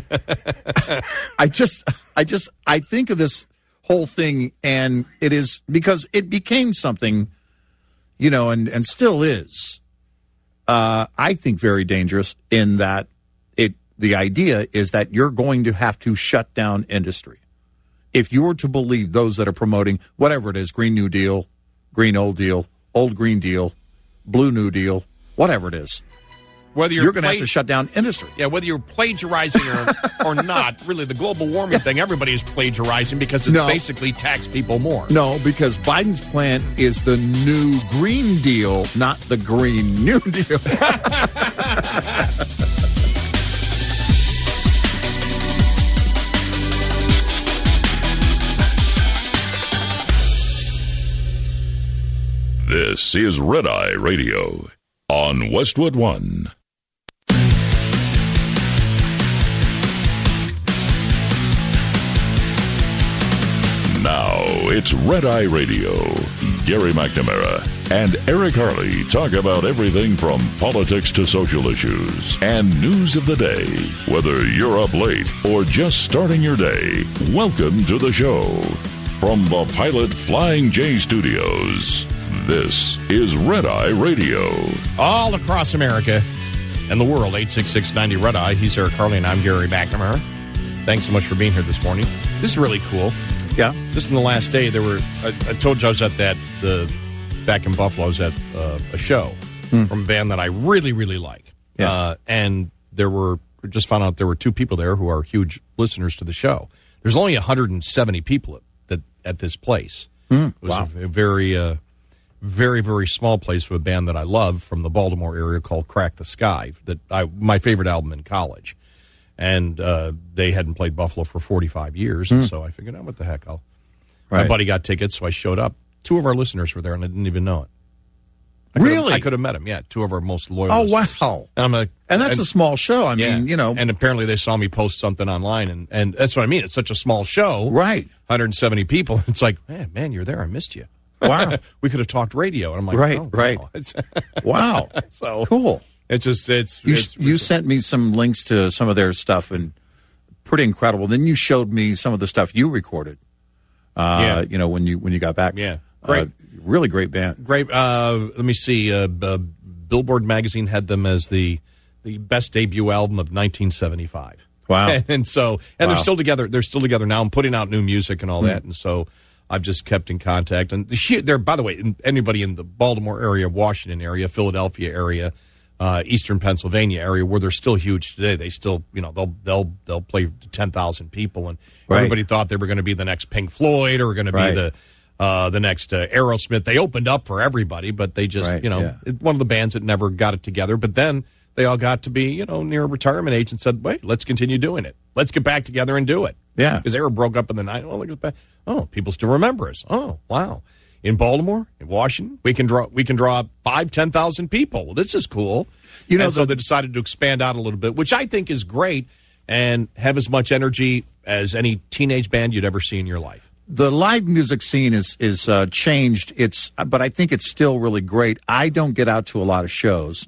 I just, I just, I think of this whole thing, and it is because it became something, you know, and, and still is, uh, I think, very dangerous in that it, the idea is that you're going to have to shut down industry. If you were to believe those that are promoting whatever it is, Green New Deal, Green Old Deal, Old Green Deal, Blue New Deal, whatever it is, Whether you're, you're going to have pla- to shut down industry. Yeah, whether you're plagiarizing or, or not, really, the global warming thing, everybody is plagiarizing because it's No. basically tax people more. No, because Biden's plan is the new Green Deal, not the Green New Deal. This is Red Eye Radio on Westwood One. Now it's Red Eye Radio. Gary McNamara and Eric Harley talk about everything from politics to social issues and news of the day. Whether you're up late or just starting your day, welcome to the show. From the Pilot Flying J Studios, this is Red Eye Radio. All across America and the world, eight six six, ninety, Red Eye. He's Eric Harley, and I'm Gary McNamara. Thanks so much for being here this morning. This is really cool. Yeah. Just in the last day, there were. I, I told you I was at that the back in Buffalo. I was at uh, a show from a band that I really, really like. Yeah. Uh, and there were just found out there were two people there who are huge listeners to the show. There's only one hundred seventy people at that at this place. It was wow. a, a very, uh, very, very small place for a band that I love from the Baltimore area called Crack the Sky. That I my favorite album in college. And uh, they hadn't played Buffalo for forty-five years, and so I figured, oh, what the heck? I'll. Right. My buddy got tickets, so I showed up. Two of our listeners were there, and I didn't even know it. I Really? Could've, I could have met them, yeah. Two of our most loyal Oh, listeners. wow. And, I'm like, And that's a small show. I yeah. mean, you know. And apparently they saw me post something online, and, and that's what I mean. It's such a small show. Right. one hundred seventy people. It's like, man, man, you're there. I missed you. Wow. We could have talked radio. And I'm like, Right, oh, right. wow. It's- Wow. so Cool. It's just, it's. You, it's you sent me some links to some of their stuff, and pretty incredible. Then you showed me some of the stuff you recorded. Uh, Yeah. You know, when you when you got back. Yeah. Great. Uh, really great band. Great. Uh, let me see. Uh, uh, Billboard magazine had them as the the best debut album of nineteen seventy-five. Wow. And, and so, and Wow. they're still together. They're still together now. I'm putting out new music and all that. And so, I've just kept in contact. And they're, by the way, in, anybody in the Baltimore area, Washington area, Philadelphia area, uh, Eastern Pennsylvania area, where they're still huge today. They still, you know, they'll they'll they'll play to ten thousand people, and Right. everybody thought they were going to be the next Pink Floyd or going to Right. be the Uh, the next uh, Aerosmith, they opened up for everybody, but they just, Right, you know, yeah. it, one of the bands that never got it together. But then they all got to be, you know, near retirement age and said, wait, let's continue doing it. Let's get back together and do it. Yeah. Because they were broke up in the night. Well, look at that. Oh, people still remember us. Oh, wow. In Baltimore, in Washington, we can draw we can draw five, ten thousand people. Well, this is cool. You know, and so the- they decided to expand out a little bit, which I think is great, and have as much energy as any teenage band you'd ever see in your life. The live music scene is is uh, changed. It's, but I think it's still really great. I don't get out to a lot of shows.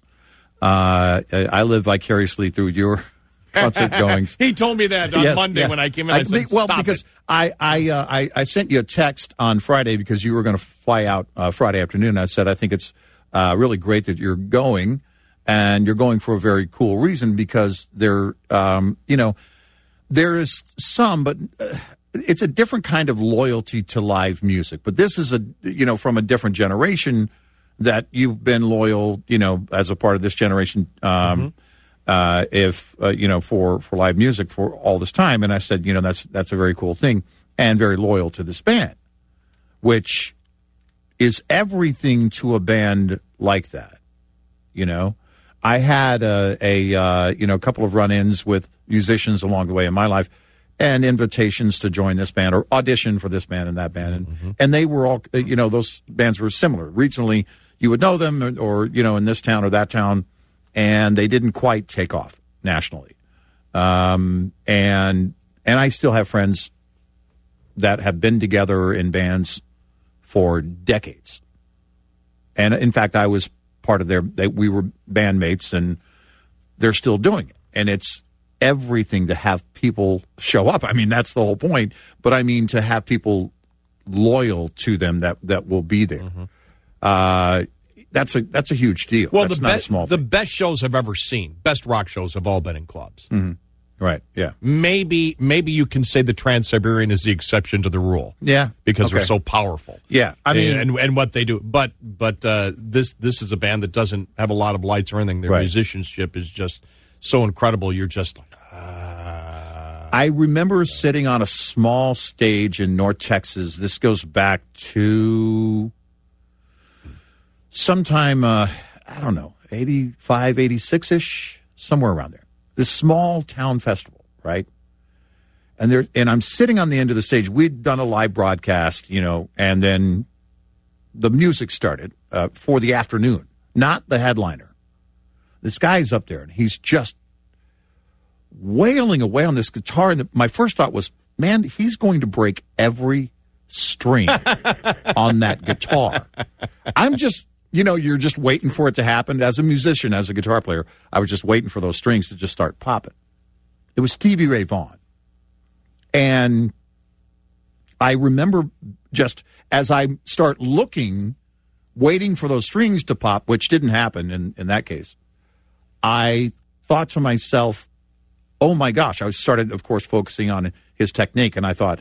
Uh, I live vicariously through your concert goings. He told me that on Yes, Monday yeah. when I came in. I, I said, well, Stop because it. I I, uh, I I sent you a text on Friday because you were going to fly out uh, Friday afternoon. I said I think it's uh, really great that you're going, and you're going for a very cool reason because there, um, you know, there is some, but. Uh, It's a different kind of loyalty to live music, but this is a, you know, from a different generation that you've been loyal, you know, as a part of this generation, um, mm-hmm. uh, if, uh, you know, for, for live music for all this time. And I said, you know, that's, that's a very cool thing and very loyal to this band, which is everything to a band like that. You know, I had a, a uh, you know, a couple of run-ins with musicians along the way in my life. And invitations to join this band or audition for this band and that band. And, mm-hmm. and they were all, you know, those bands were similar. Regionally, you would know them or, or, you know, in this town or that town, and they didn't quite take off nationally. Um, and and I still have friends that have been together in bands for decades. And, in fact, I was part of their, they, we were bandmates, and they're still doing it. And it's everything to have people show up. I mean, that's the whole point. But I mean, to have people loyal to them that, that will be there. Mm-hmm. Uh, that's a that's a huge deal. Well, that's the not be- a small the thing. best shows I've ever seen, best rock shows, have all been in clubs. Mm-hmm. Right. Yeah. Maybe maybe you can say the Trans-Siberian is the exception to the rule. Yeah. Because Okay. they're so powerful. Yeah. I mean, and, and and what they do, but but uh, this this is a band that doesn't have a lot of lights or anything. Their Right. musicianship is just so incredible. You're just like. I remember sitting on a small stage in North Texas. This goes back to sometime, uh, I don't know, eighty-five, eighty-six-ish, somewhere around there. This small town festival, right? And there, and I'm sitting on the end of the stage. We'd done a live broadcast, you know, and then the music started uh, for the afternoon, not the headliner. This guy's up there, and he's just wailing away on this guitar. And the, my first thought was, man, he's going to break every string on that guitar. I'm just, you know, you're just waiting for it to happen. As a musician, as a guitar player, I was just waiting for those strings to just start popping. It was Stevie Ray Vaughan. And I remember just as I start looking, waiting for those strings to pop, which didn't happen in, in that case, I thought to myself, oh my gosh, I started, of course, focusing on his technique, and I thought,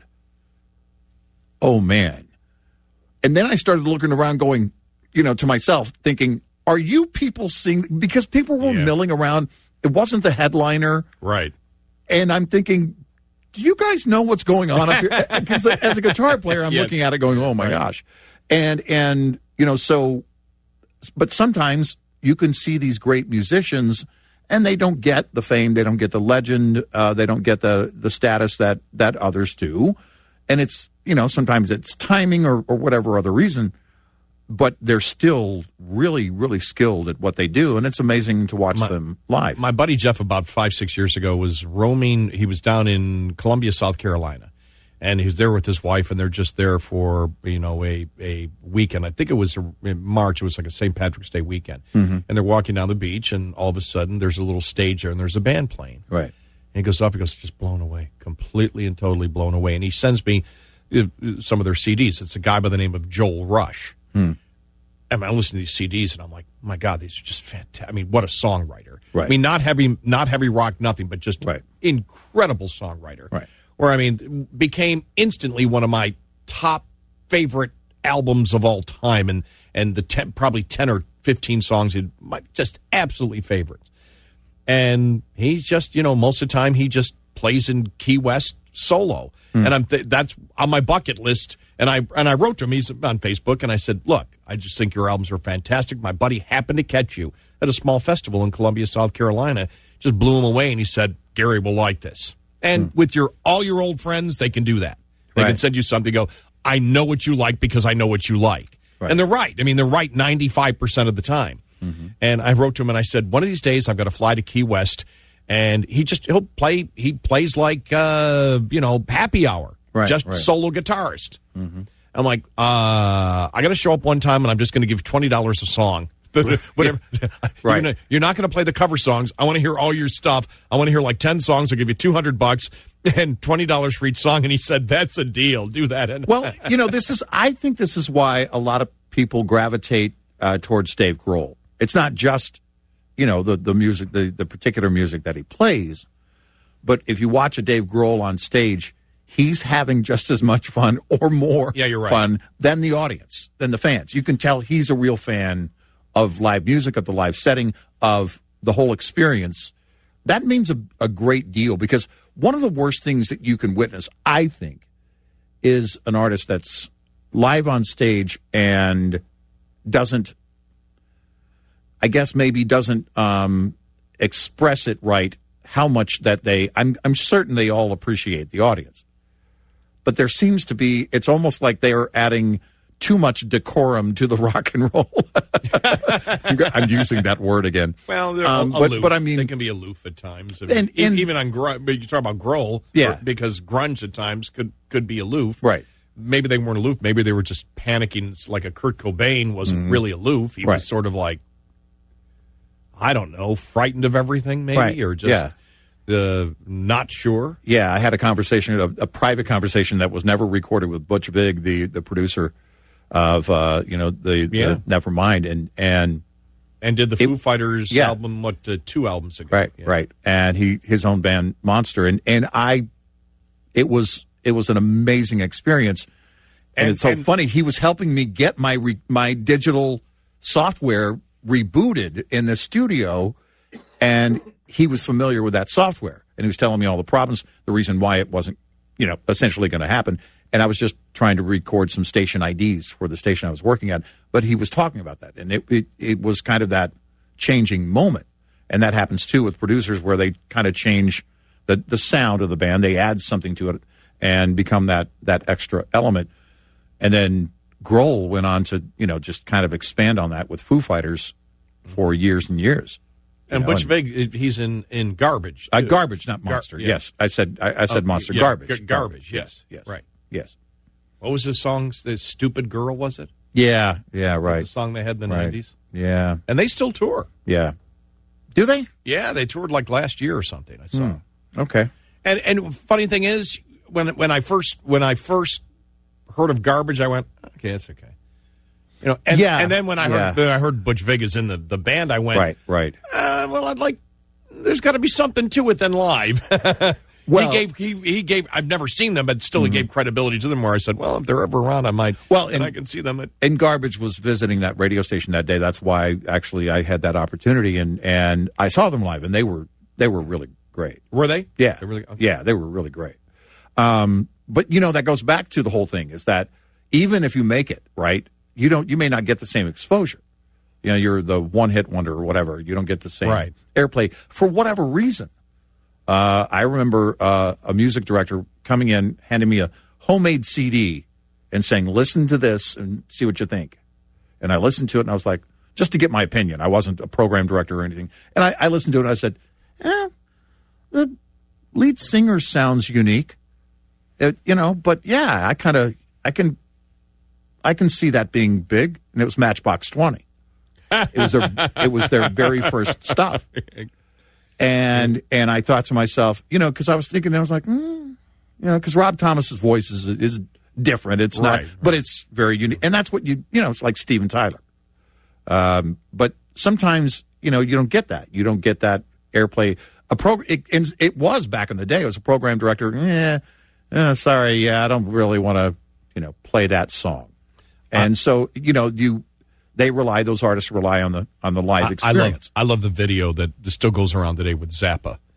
oh man. And then I started looking around going, you know, to myself, thinking, are you people seeing, because people were Yeah. milling around. It wasn't the headliner. Right. And I'm thinking, do you guys know what's going on up here? Because as a guitar player, I'm Yeah. looking at it going, oh my Right. gosh. And, and, you know, so, but sometimes you can see these great musicians and they don't get the fame, they don't get the legend, uh, they don't get the, the status that, that others do. And it's, you know, sometimes it's timing or, or whatever other reason, but they're still really, really skilled at what they do. And it's amazing to watch My- them live. My buddy Jeff, about five, six years ago, was roaming. He was down in Columbia, South Carolina. And he was there with his wife, and they're just there for, you know, a, a weekend. I think it was in March. It was like a Saint Patrick's Day weekend. Mm-hmm. And they're walking down the beach, and all of a sudden there's a little stage there, and there's a band playing. Right. And he goes up, he goes, just blown away, completely and totally blown away. And he sends me uh, some of their C Ds. It's a guy by the name of Joel Rush. Hmm. And I listen to these C Ds, and I'm like, my God, these are just fantastic. I mean, what a songwriter. Right. I mean, not heavy, not heavy rock, nothing, but just Right. incredible songwriter. Right. Where, I mean, became instantly one of my top favorite albums of all time, and and the ten, probably ten or fifteen songs, my just absolutely favorites. And he's just, you know, most of the time he just plays in Key West solo, mm. and I'm th- that's on my bucket list. And I and I wrote to him. He's on Facebook, and I said, "Look, I just think your albums are fantastic. My buddy happened to catch you at a small festival in Columbia, South Carolina. Just blew him away, and he said Gary will like this. And mm. with your all your old friends, they can do that. They right. can send you something. Go, I know what you like because I know what you like, right. and they're right. I mean, they're right ninety-five percent of the time." Mm-hmm. And I wrote to him and I said, one of these days I've got to fly to Key West, and he just he'll play. He plays like uh, you know happy hour, right, just right. solo guitarist. Mm-hmm. I'm like, uh, I got to show up one time, and I'm just going to give twenty dollars a song. Whatever. Right. You're, you're not going to play the cover songs. I want to hear all your stuff. I want to hear like ten songs. I'll give you two hundred bucks and twenty dollars for each song. And he said, that's a deal. Do that. And well, you know, this is. I think this is why a lot of people gravitate uh, towards Dave Grohl. It's not just, you know, the, the music, the, the particular music that he plays, but if you watch a Dave Grohl on stage, he's having just as much fun or more yeah, you're right. fun than the audience, than the fans. You can tell he's a real fan of live music, of the live setting, of the whole experience. That means a, a great deal, because one of the worst things that you can witness, I think, is an artist that's live on stage and doesn't, I guess maybe doesn't um, express it right, how much that they, I'm, I'm certain they all appreciate the audience. But there seems to be, it's almost like they are adding too much decorum to the rock and roll. I'm using that word again. Well, they're um, aloof. But, but I mean, they can be aloof at times. I mean, and, and, even on grunge, you talk about Grohl, yeah, because grunge at times could could be aloof. Right. Maybe they weren't aloof. Maybe they were just panicking. It's like a Kurt Cobain wasn't mm-hmm. really aloof. He right. was sort of like, I don't know, frightened of everything, maybe, right. or just. Yeah. Uh, not sure. Yeah, I had a conversation, a, a private conversation that was never recorded with Butch Vig, the the producer of uh, you know the, yeah. the Nevermind, and and and did the Foo it, Fighters yeah. album what uh, two albums ago? Right, yeah. right, and he his own band Monster, and and I, it was it was an amazing experience, and, and it's so and, funny. He was helping me get my re, my digital software rebooted in the studio, and he was familiar with that software, and he was telling me all the problems, the reason why it wasn't, you know, essentially going to happen. And I was just trying to record some station I Ds for the station I was working at, but he was talking about that, and it it, it was kind of that changing moment. And that happens too with producers, where they kind of change the the sound of the band, they add something to it and become that that extra element. And then Grohl went on to, you know, just kind of expand on that with Foo Fighters for years and years. And know, Butch Vig, he's in, in Garbage. Uh, garbage, not Monster. Gar- yeah. Yes, I said I, I said oh, Monster. Yeah, garbage. G- garbage. Yes. Yes. Right. Yes. What was the song? The Stupid Girl, was it? Yeah. Yeah. Right. The song they had in the right. nineties. Yeah. And they still tour. Yeah. Do they? Yeah, they toured like last year or something. I saw. Hmm. Okay. And and funny thing is, when when I first when I first heard of Garbage, I went, okay, that's okay. You know, and, yeah. and then when I heard yeah. then I heard Butch Vig is in the, the band, I went, right, right. Uh, well, I'd like. There's got to be something to it than live. well, he gave he he gave. I've never seen them, but still, mm-hmm. he gave credibility to them. Where I said, well, if they're ever around, I might. Well, and, and I can see them. At, and Garbage was visiting that radio station that day. That's why actually I had that opportunity, and and I saw them live, and they were they were really great. Were they? Yeah, they really, okay. yeah, they were really great. Um, but you know that goes back to the whole thing is that even if you make it right, you don't you may not get the same exposure. You know, you're the one-hit wonder or whatever. You don't get the same right. airplay for whatever reason. Uh, I remember uh, a music director coming in, handing me a homemade C D and saying, listen to this and see what you think. And I listened to it, and I was like, just to get my opinion. I wasn't a program director or anything. And I, I listened to it, and I said, eh, the lead singer sounds unique. It, you know, but yeah, I kind of, I can, I can see that being big. And it was Matchbox twenty. It was their, it was their very first stuff, and and I thought to myself, you know, because I was thinking, I was like, mm, you know, because Rob Thomas's voice is is different. It's not, right, but right. it's very unique, and that's what you you know, it's like Steven Tyler. Um, but sometimes you know you don't get that. You don't get that airplay. A pro, it, it was back in the day. It was a program director. Eh, eh, sorry, yeah, I don't really want to you know play that song, and uh, so you know you. They rely; those artists rely on the on the live experience. I love, I love the video that still goes around today with Zappa,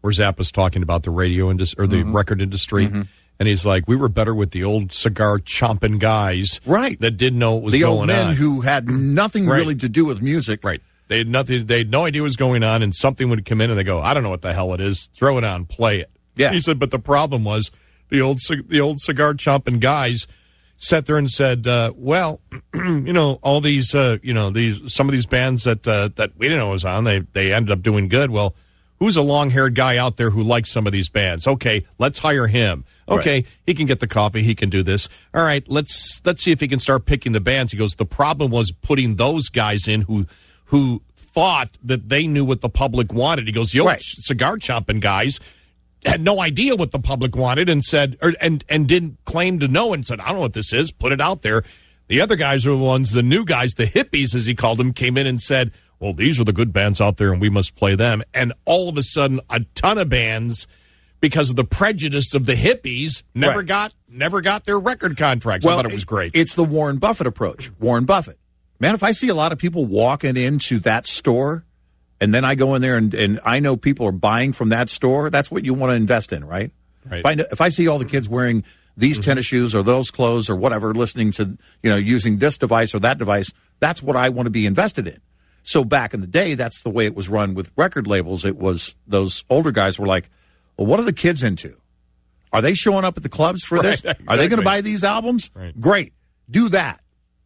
where Zappa's talking about the radio industry or the Mm-hmm. record industry. Mm-hmm. And he's like, we were better with the old cigar chomping guys, Right. that didn't know what was the going old men on. who had nothing Right. really to do with music. Right. They had nothing. They had no idea what was going on, and something would come in, and they go, "I don't know what the hell it is. Throw it on, play it." Yeah. He said, but the problem was the old cig- the old cigar chomping guys sat there and said, uh, "Well, you know, all these, uh, you know, these some of these bands that uh, that we didn't know was on, they they ended up doing good. Well, who's a long haired guy out there who likes some of these bands? Okay, let's hire him." Okay, Right. he can get the coffee. He can do this. All right, let's let's see if he can start picking the bands. He goes, the problem was putting those guys in who who thought that they knew what the public wanted. He goes, the old Right. cigar chomping guys had no idea what the public wanted and said, or, and and didn't claim to know and said, I don't know what this is. Put it out there. The other guys are the ones, the new guys, the hippies, as he called them, came in and said, well, these are the good bands out there, and we must play them. And all of a sudden, a ton of bands, because of the prejudice of the hippies, never Right. got never got their record contracts. I thought it was great. It's the Warren Buffett approach. Warren Buffett. Man, if I see a lot of people walking into that store, and then I go in there and, and I know people are buying from that store, that's what you want to invest in, right? Right. If I, if I see all the kids wearing these Mm-hmm. tennis shoes or those clothes or whatever, listening to, you know, using this device or that device, that's what I want to be invested in. So back in the day, that's the way it was run with record labels. It was those older guys were like, well, what are the kids into? Are they showing up at the clubs for this? Right, Are they going exactly. to buy these albums? Right. Great. Do that.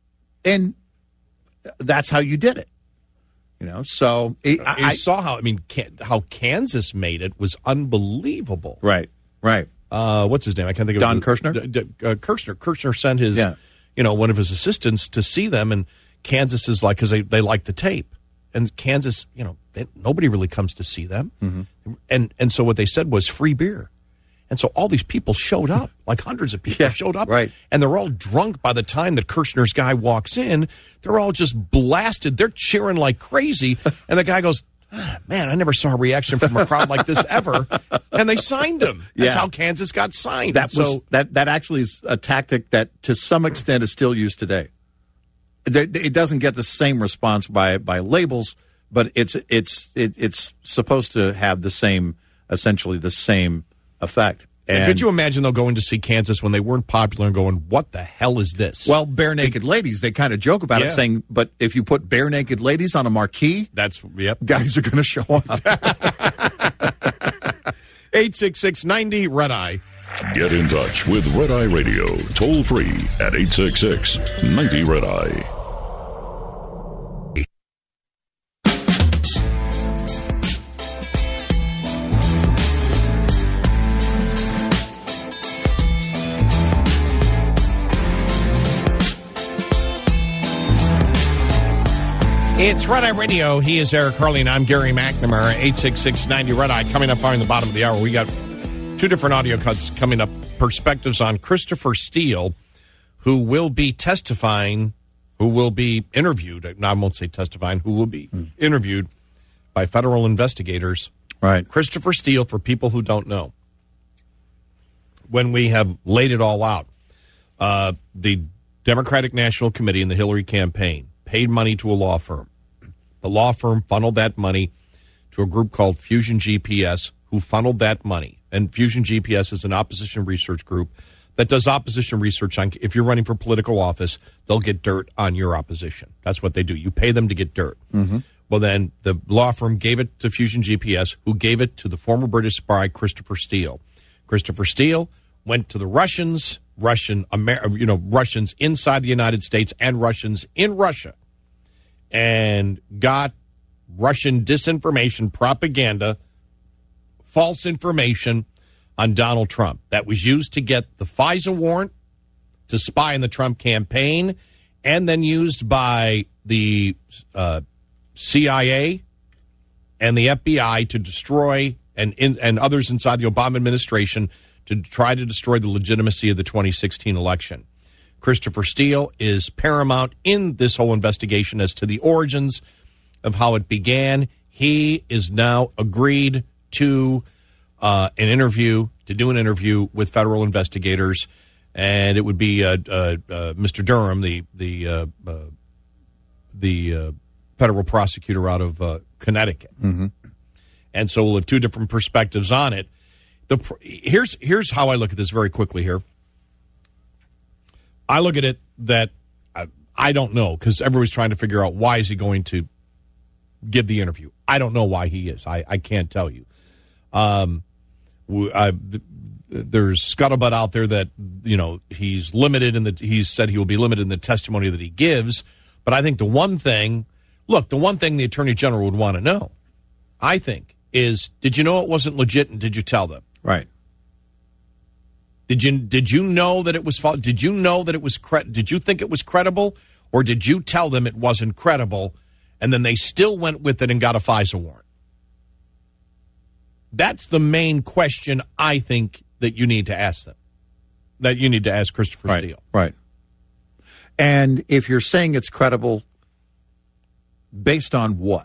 And that's how you did it. You know, so it, you I, I saw how, I mean, Can- how Kansas made it was unbelievable. right, right. Uh, what's his name? I can't think of Don it. Kirshner? D- D- uh, Kirshner. Kirshner sent his, Yeah. you know, one of his assistants to see them, and Kansas is like, because they, they like the tape. And Kansas, you know, they, nobody really comes to see them. Mm-hmm. And and so what they said was free beer. And so all these people showed up, like hundreds of people Yeah, showed up. right. And they're all drunk by the time that Kirshner's guy walks in. They're all just blasted. They're cheering like crazy. And the guy goes, ah, man, I never saw a reaction from a crowd like this ever. And they signed him. That's Yeah. how Kansas got signed. That so, was that. That actually is a tactic that, to some extent, is still used today. It it doesn't get the same response by by labels, but it's it's it, it's supposed to have the same, essentially the same effect. And could you imagine, though, going to see Kansas when they weren't popular and going, what the hell is this? Well, bare naked ladies, they kind of joke about Yeah. it, saying, but if you put bare naked ladies on a marquee, that's, yep. guys are going to show up. eight six six ninety Red Eye. Get in touch with Red Eye Radio, toll free at eight six six ninety Red Eye. It's Red Eye Radio. He is Eric Harley, and I'm Gary McNamara. eight six six ninety Red Eye. Coming up on the bottom of the hour, we got two different audio cuts coming up. Perspectives on Christopher Steele, who will be testifying, who will be interviewed. No, I won't say testifying, who will be interviewed by federal investigators. Right. Christopher Steele, for people who don't know, when we have laid it all out, uh, the Democratic National Committee and the Hillary campaign paid money to a law firm. The law firm funneled that money to a group called Fusion G P S, who funneled that money. And Fusion G P S is an opposition research group that does opposition research on, if you're running for political office, they'll get dirt on your opposition. That's what they do. You pay them to get dirt. Mm-hmm. Well, then the law firm gave it to Fusion G P S, who gave it to the former British spy Christopher Steele. Christopher Steele went to the Russians, Russian, Amer- you know, Russians inside the United States and Russians in Russia, and got Russian disinformation, propaganda, false information on Donald Trump that was used to get the FISA warrant to spy on the Trump campaign, and then used by the uh, C I A and the F B I to destroy, and in, and others inside the Obama administration to try to destroy the legitimacy of the twenty sixteen election. Christopher Steele is paramount in this whole investigation as to the origins of how it began. He is now agreed to uh, an interview, to do an interview with federal investigators, and it would be uh, uh, uh, Mister Durham, the the uh, uh, the uh, federal prosecutor out of uh, Connecticut. Mm-hmm. And so we'll have two different perspectives on it. The here's here's how I look at this very quickly here. I look at it that I, I don't know, because everybody's trying to figure out why is he going to give the interview. I don't know why he is. I, I can't tell you. Um, I, there's scuttlebutt out there that, you know, he's limited in the, he's said he will be limited in the testimony that he gives. But I think the one thing, look, the one thing the Attorney General would want to know, I think, is did you know it wasn't legit and did you tell them? Right. Did you did you know that it was false? Did you know that it was cre- did you think it was credible, or did you tell them it wasn't credible, and then they still went with it and got a FISA warrant? That's the main question I think that you need to ask them. That you need to ask Christopher right, Steele. Right. And if you're saying it's credible, based on what?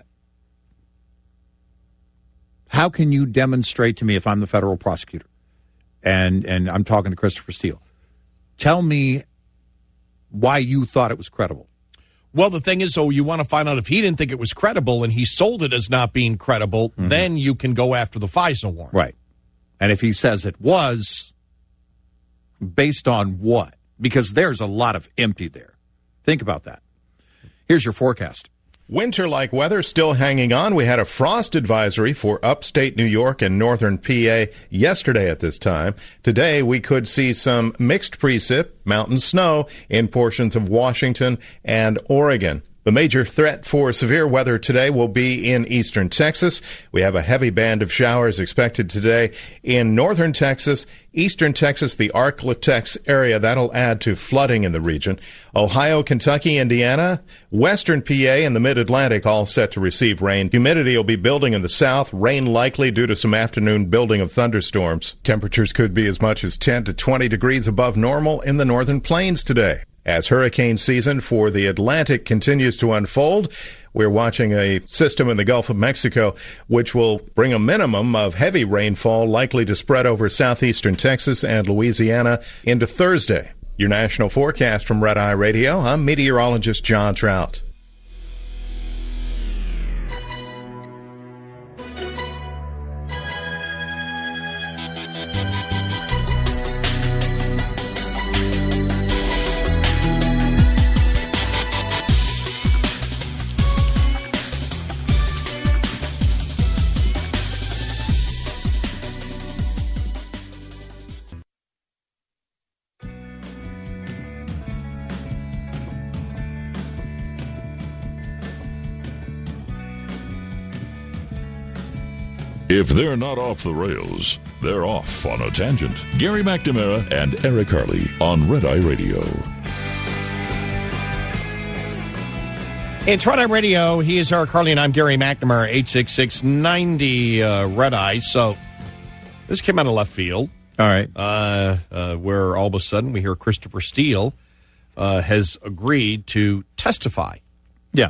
How can you demonstrate to me, if I'm the federal prosecutor, and and I'm talking to Christopher Steele, tell me why you thought it was credible? Well, the thing is, so you want to find out if he didn't think it was credible and he sold it as not being credible, mm-hmm. then you can go after the FISA warrant. Right. And if he says it was, based on what? Because there's a lot of empty there. Think about that. Here's your forecast. Winter-like weather still hanging on. We had a frost advisory for upstate New York and northern P A yesterday at this time. Today, we could see some mixed precip, mountain snow, in portions of Washington and Oregon. The major threat for severe weather today will be in eastern Texas. We have a heavy band of showers expected today in northern Texas, eastern Texas, the Ark-La-Tex area. That'll add to flooding in the region. Ohio, Kentucky, Indiana, western P A, and the mid-Atlantic all set to receive rain. Humidity will be building in the south. Rain likely due to some afternoon building of thunderstorms. Temperatures could be as much as ten to twenty degrees above normal in the northern plains today. As hurricane season for the Atlantic continues to unfold, we're watching a system in the Gulf of Mexico which will bring a minimum of heavy rainfall likely to spread over southeastern Texas and Louisiana into Thursday. Your national forecast from Red Eye Radio. I'm meteorologist John Trout. If they're not off the rails, they're off on a tangent. Gary McNamara and Eric Harley on Red Eye Radio. It's Red Eye Radio. He is Eric Harley, and I'm Gary McNamara, eight six six, ninety uh, Red Eye. So this came out of left field. All right. Uh, uh, where all of a sudden we hear Christopher Steele uh, has agreed to testify. Yeah.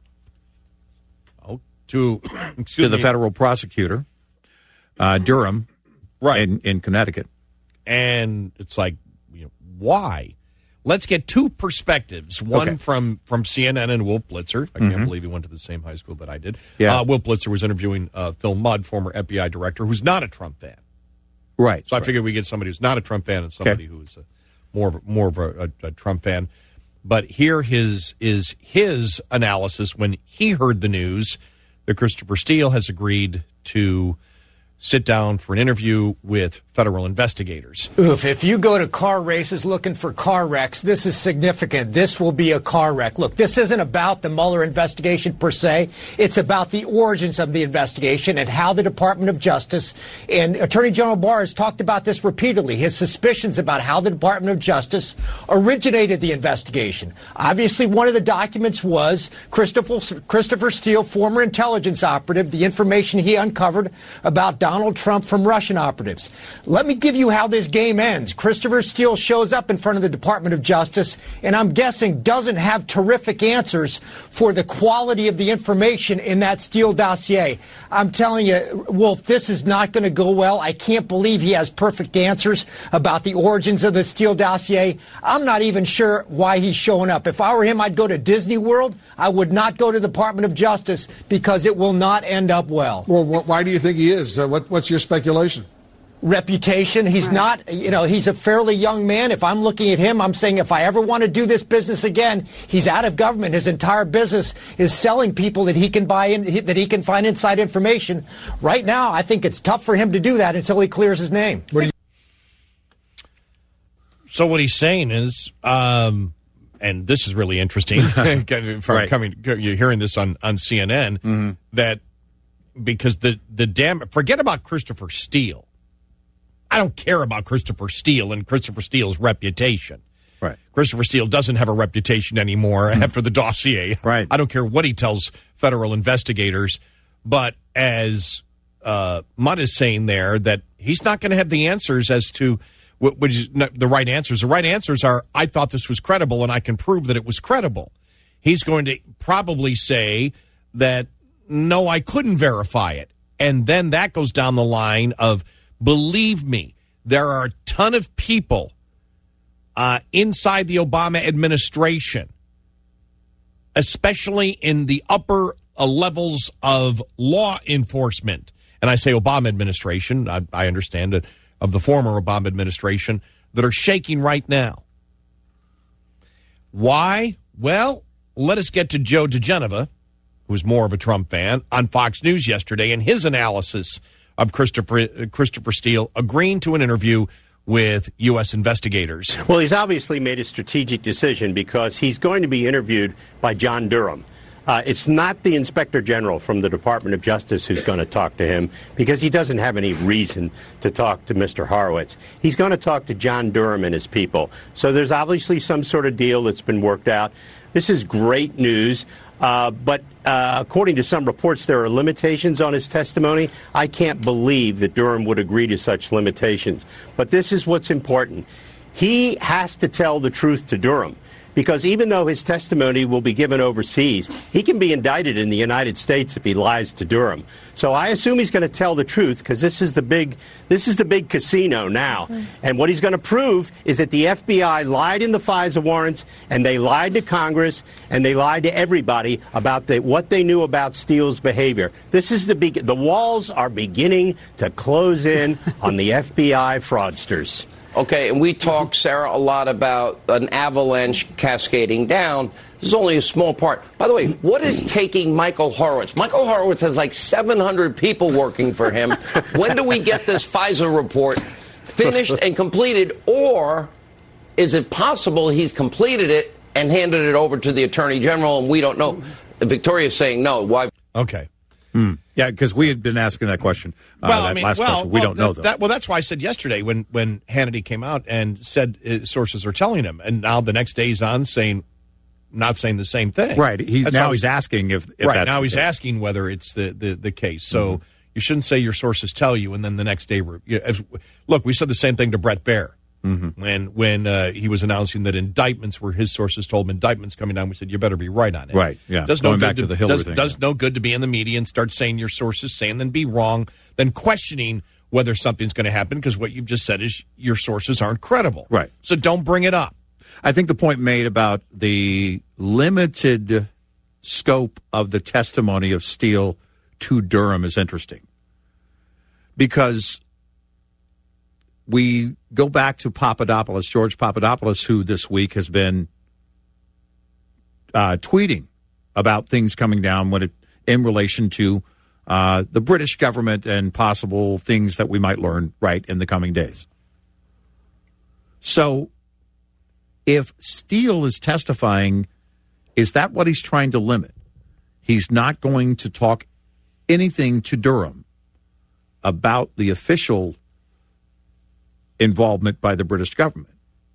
To, to the me. federal prosecutor, uh, Durham, right in, in Connecticut. And it's like, you know, why? Let's get two perspectives. One okay. from, from C N N and Wolf Blitzer. I can't mm-hmm. believe he went to the same high school that I did. Yeah. Uh, Wolf Blitzer was interviewing uh, Phil Mudd, former F B I director, who's not a Trump fan. Right. So I right. figured we get somebody who's not a Trump fan and somebody okay. who is a, more of, more of a, a, a Trump fan. But here his is his analysis when he heard the news that Christopher Steele has agreed to sit down for an interview with federal investigators. Oof, if you go to car races looking for car wrecks, this is significant. This will be a car wreck. Look, this isn't about the Mueller investigation per se. It's about the origins of the investigation and how the Department of Justice, and Attorney General Barr has talked about this repeatedly, his suspicions about how the Department of Justice originated the investigation. Obviously, one of the documents was Christopher, Christopher Steele, former intelligence operative, the information he uncovered about Donald Trump from Russian operatives. Let me give you how this game ends. Christopher Steele shows up in front of the Department of Justice, and I'm guessing doesn't have terrific answers for the quality of the information in that Steele dossier. I'm telling you, Wolf, this is not going to go well. I can't believe he has perfect answers about the origins of the Steele dossier. I'm not even sure why he's showing up. If I were him, I'd go to Disney World. I would not go to the Department of Justice because it will not end up well. Well, wh- why do you think he is? Uh, what, what's your speculation? Reputation. He's right. not, you know, he's a fairly young man. If I'm looking at him, I'm saying if I ever want to do this business again, he's out of government. His entire business is selling people that he can buy in, that he can find inside information. Right now, I think it's tough for him to do that until he clears his name. What do you- so what he's saying is, um, and this is really interesting, from right. coming, you're hearing this on, on C N N, mm-hmm. that because the, the damn, forget about Christopher Steele. I don't care about Christopher Steele and Christopher Steele's reputation. Right. Christopher Steele doesn't have a reputation anymore mm. after the dossier. Right. I don't care what he tells federal investigators. But as uh, Mudd is saying there, that he's not going to have the answers as to what, which is the right answers. The right answers are, I thought this was credible and I can prove that it was credible. He's going to probably say that, no, I couldn't verify it. And then that goes down the line of, believe me, there are a ton of people uh, inside the Obama administration, especially in the upper uh, levels of law enforcement. And I say Obama administration, I, I understand it, of the former Obama administration, that are shaking right now. Why? Well, let us get to Joe DeGenova, who's more of a Trump fan, on Fox News yesterday, and his analysis of Christopher Christopher Steele agreeing to an interview with U S investigators. Well, he's obviously made a strategic decision because he's going to be interviewed by John Durham. Uh, it's not the Inspector General from the Department of Justice who's going to talk to him because he doesn't have any reason to talk to Mister Horowitz. He's going to talk to John Durham and his people. So there's obviously some sort of deal that's been worked out. This is great news. Uh, but uh, according to some reports, there are limitations on his testimony. I can't believe that Durham would agree to such limitations. But this is what's important. He has to tell the truth to Durham, because even though his testimony will be given overseas, he can be indicted in the United States if he lies to Durham. So I assume he's going to tell the truth, because this is the big this is the big casino now. Mm-hmm. And what he's going to prove is that the F B I lied in the FISA warrants, and they lied to Congress, and they lied to everybody about the, what they knew about Steele's behavior. This is the big the walls are beginning to close in on the F B I fraudsters. Okay, and we talk, Sarah, a lot about an avalanche cascading down. This is only a small part. By the way, what is taking Michael Horowitz? Michael Horowitz has like seven hundred people working for him. When do we get this FISA report finished and completed? Or is it possible he's completed it and handed it over to the Attorney General and we don't know? Victoria's saying no. Why? Okay. Hmm. Yeah, because we had been asking that question. Uh, well, that I mean, last well, question. We well, don't know, that, though. That, well, that's why I said yesterday when, when Hannity came out and said uh, sources are telling him, and now the next day he's on saying, not saying the same thing. Right. He's that's now he's asking if, if right that's now he's case. asking whether it's the, the, the case. So Mm-hmm. you shouldn't say your sources tell you, and then the next day, we're, you, as, look, we said the same thing to Brett Baer. Mm-hmm. When when uh, he was announcing that indictments were his sources told him indictments coming down, we said you better be right on it. Right, yeah. Does Going no back good to the Hillary does, thing. Does yeah. no good to be in the media and start saying your sources say and then be wrong, then questioning whether something's going to happen because what you've just said is your sources aren't credible. Right. So don't bring it up. I think the point made about the limited scope of the testimony of Steele to Durham is interesting because we go back to Papadopoulos, George Papadopoulos, who this week has been uh, tweeting about things coming down when it, in relation to uh, the British government and possible things that we might learn right in the coming days. So if Steele is testifying, is that what he's trying to limit? He's not going to talk anything to Durham about the official involvement by the British government.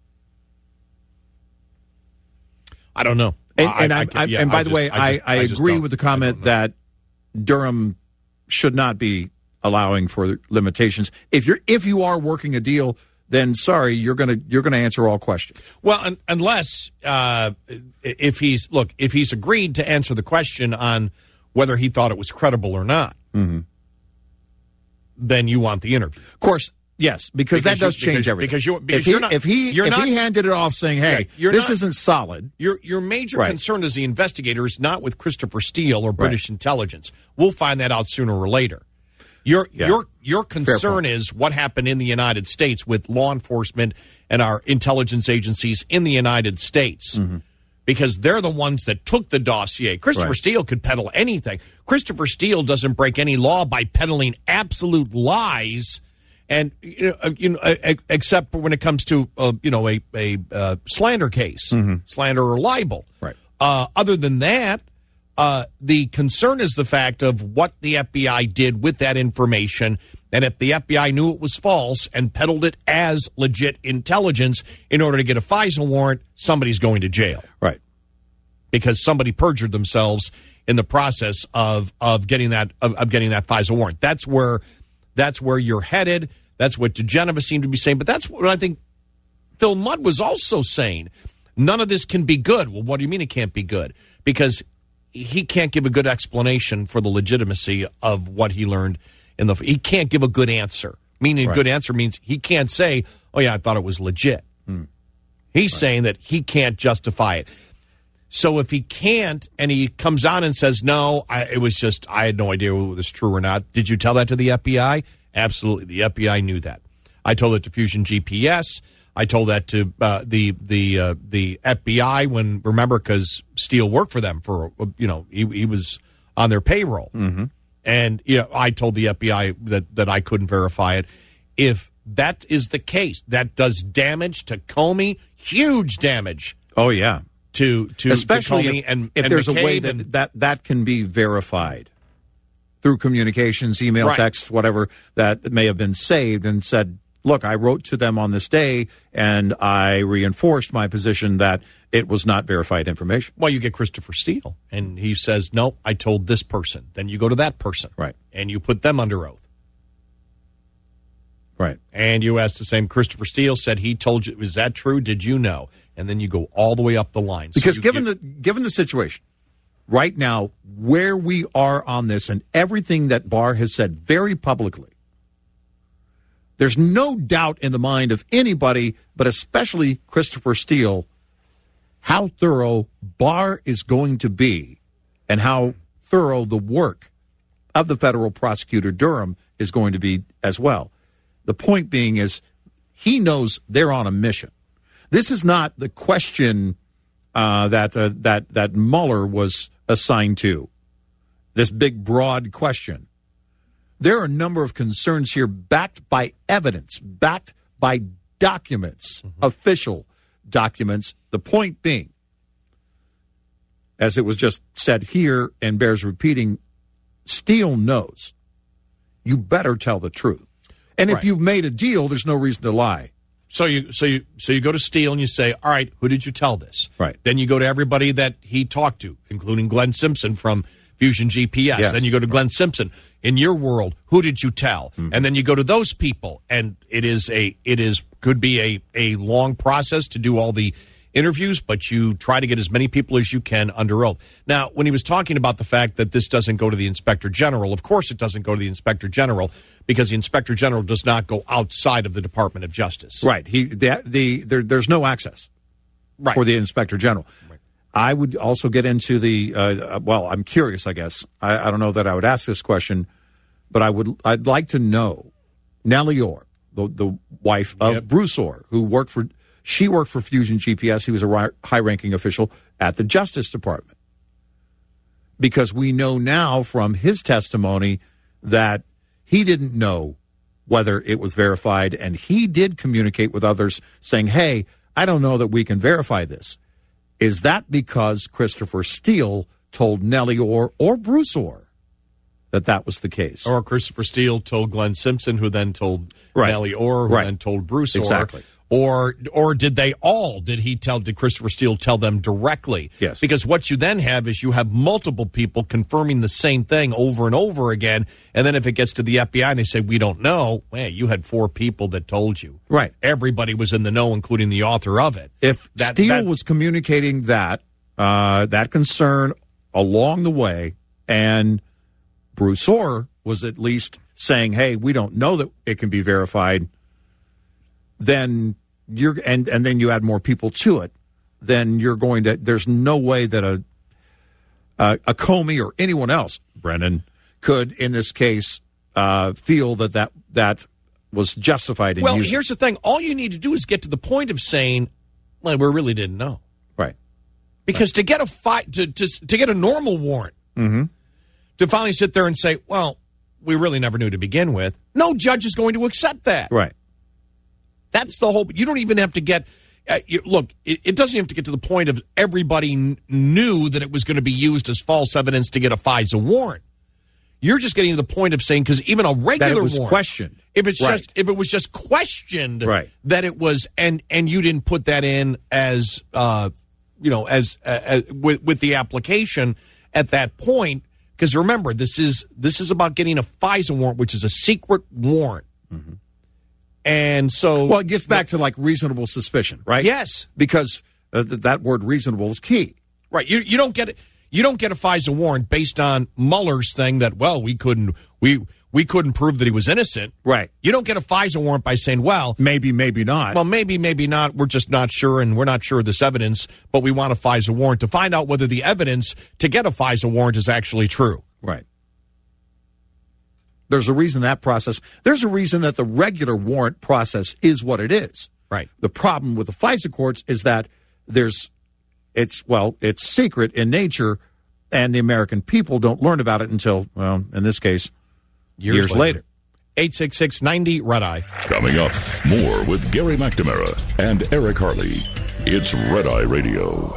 I don't know. And, I, and, I, I, I, yeah, and by I the just, way, I, I, just, I, I agree with the comment that Durham should not be allowing for limitations. If you're if you are working a deal, then sorry, you're gonna you're gonna answer all questions. Well, un- unless uh, if he's look if he's agreed to answer the question on whether he thought it was credible or not, mm-hmm. then you want the interview. Of course, yes, because, because that does you, change because, everything. Because, you, because if he, you're not, if he you're if not, he handed it off saying, "Hey, yeah, this not, isn't solid," your your major right. concern as the investigator is not with Christopher Steele or British right. intelligence. We'll find that out sooner or later. Your yeah. your your concern is what happened in the United States with law enforcement and our intelligence agencies in the United States. Mm-hmm. Because they're the ones that took the dossier. Christopher right. Steele could peddle anything. Christopher Steele doesn't break any law by peddling absolute lies, and you know, uh, you know uh, except when it comes to uh, you know a a uh, slander case, mm-hmm. slander or libel. Right. Uh, other than that, uh, the concern is the fact of what the F B I did with that information, and if the F B I knew it was false and peddled it as legit intelligence in order to get a FISA warrant, somebody's going to jail. Right. Because somebody perjured themselves in the process of of getting that of, of getting that FISA warrant. That's where that's where you're headed. That's what DeGeneres seemed to be saying. But that's what I think Phil Mudd was also saying. None of this can be good. Well, what do you mean it can't be good? Because he can't give a good explanation for the legitimacy of what he learned in the. He can't give a good answer. Meaning, right. a good answer means he can't say, "Oh yeah, I thought it was legit." Hmm. He's right. saying that he can't justify it. So if he can't, and he comes out and says, no, I, it was just, I had no idea whether it was true or not. Did you tell that to the F B I? Absolutely. The F B I knew that. I told it to Fusion G P S. I told that to uh, the the uh, the F B I when, remember, because Steele worked for them for, you know, he, he was on their payroll. Mm-hmm. And, you know, I told the F B I that, that I couldn't verify it. If that is the case, that does damage to Comey, huge damage. Oh, yeah. To, to especially to if, and, if and there's McCabe a way that, and, that that can be verified through communications, email, right. text, whatever, that may have been saved and said, look, I wrote to them on this day and I reinforced my position that it was not verified information. Well, you get Christopher Steele and he says, no, I told this person. Then you go to that person. Right. And you put them under oath. Right. And you ask the same. Christopher Steele said he told you. Is that true? Did you know? And then you go all the way up the line. Because so given get, the given the situation right now, where we are on this and everything that Barr has said very publicly, there's no doubt in the mind of anybody, but especially Christopher Steele, how thorough Barr is going to be and how thorough the work of the federal prosecutor Durham is going to be as well. The point being is he knows they're on a mission. This is not the question uh, that uh, that that Mueller was assigned to, this big, broad question. There are a number of concerns here backed by evidence, backed by documents, mm-hmm. official documents. The point being, as it was just said here and bears repeating, Steele knows you better tell the truth. And if right. you've made a deal, there's no reason to lie. So you so you so you go to Steele and you say, all right, who did you tell this? Right. Then you go to everybody that he talked to, including Glenn Simpson from Fusion G P S. Yes. Then you go to Glenn Simpson. In your world, who did you tell? Mm-hmm. And then you go to those people, and it is a it is could be a, a long process to do all the interviews, but you try to get as many people as you can under oath. Now, when he was talking about the fact that this doesn't go to the Inspector General, of course it doesn't go to the Inspector General because the Inspector General does not go outside of the Department of Justice. Right. He the, the there, there's no access right. for the Inspector General. Right. I would also get into the uh, well, I'm curious, I guess. I, I don't know that I would ask this question, but I would I'd like to know Nellie Ohr, the the wife of yep. Bruce Ohr, who worked for She worked for Fusion G P S. He was a high-ranking official at the Justice Department. Because we know now from his testimony that he didn't know whether it was verified, and he did communicate with others saying, hey, I don't know that we can verify this. Is that because Christopher Steele told Nellie Ohr or Bruce Ohr that that was the case? Or Christopher Steele told Glenn Simpson, who then told right. Nellie Ohr, who right. then told Bruce exactly. Ohr. Or or did they all, did he tell, did Christopher Steele tell them directly? Yes. Because what you then have is you have multiple people confirming the same thing over and over again, and then if it gets to the F B I and they say, we don't know, well, you had four people that told you. Right. Everybody was in the know, including the author of it. If That- Steele that- was communicating that, uh, that concern along the way, and Bruce Orr was at least saying, hey, we don't know that it can be verified, then you're and, and then you add more people to it, then you're going to there's no way that a a, a Comey or anyone else, Brennan, could in this case uh, feel that, that that was justified in Well, using. here's the thing. All you need to do is get to the point of saying, well, we really didn't know. Right. Because right. to get a fi- to, to to get a normal warrant, mm-hmm. to finally sit there and say, well, we really never knew to begin with, no judge is going to accept that. Right. That's the whole. You don't even have to get. Uh, you, look, it, it doesn't have to get to the point of everybody kn- knew that it was going to be used as false evidence to get a FISA warrant. You're just getting to the point of saying, because even a regular that it was warrant, questioned. If it's right. just if it was just questioned, right. that it was, and and you didn't put that in as uh, you know, as, uh, as with with the application at that point. Because remember, this is this is about getting a FISA warrant, which is a secret warrant. Mm-hmm. And so, well, it gets back to like reasonable suspicion, right? Yes, because uh, th- that word "reasonable" is key, right? You you don't get it. You don't get a FISA warrant based on Mueller's thing that well we couldn't we we couldn't prove that he was innocent, right? You don't get a FISA warrant by saying well maybe maybe not. Well, maybe maybe not. We're just not sure, and we're not sure of this evidence, but we want a FISA warrant to find out whether the evidence to get a FISA warrant is actually true, right? There's a reason that process, there's a reason that the regular warrant process is what it is. Right. The problem with the FISA courts is that there's, it's, well, it's secret in nature, and the American people don't learn about it until, well, in this case, years, years later. later. eight six six ninety Red Eye. Coming up, more with Gary McNamara and Eric Harley. It's Red Eye Radio.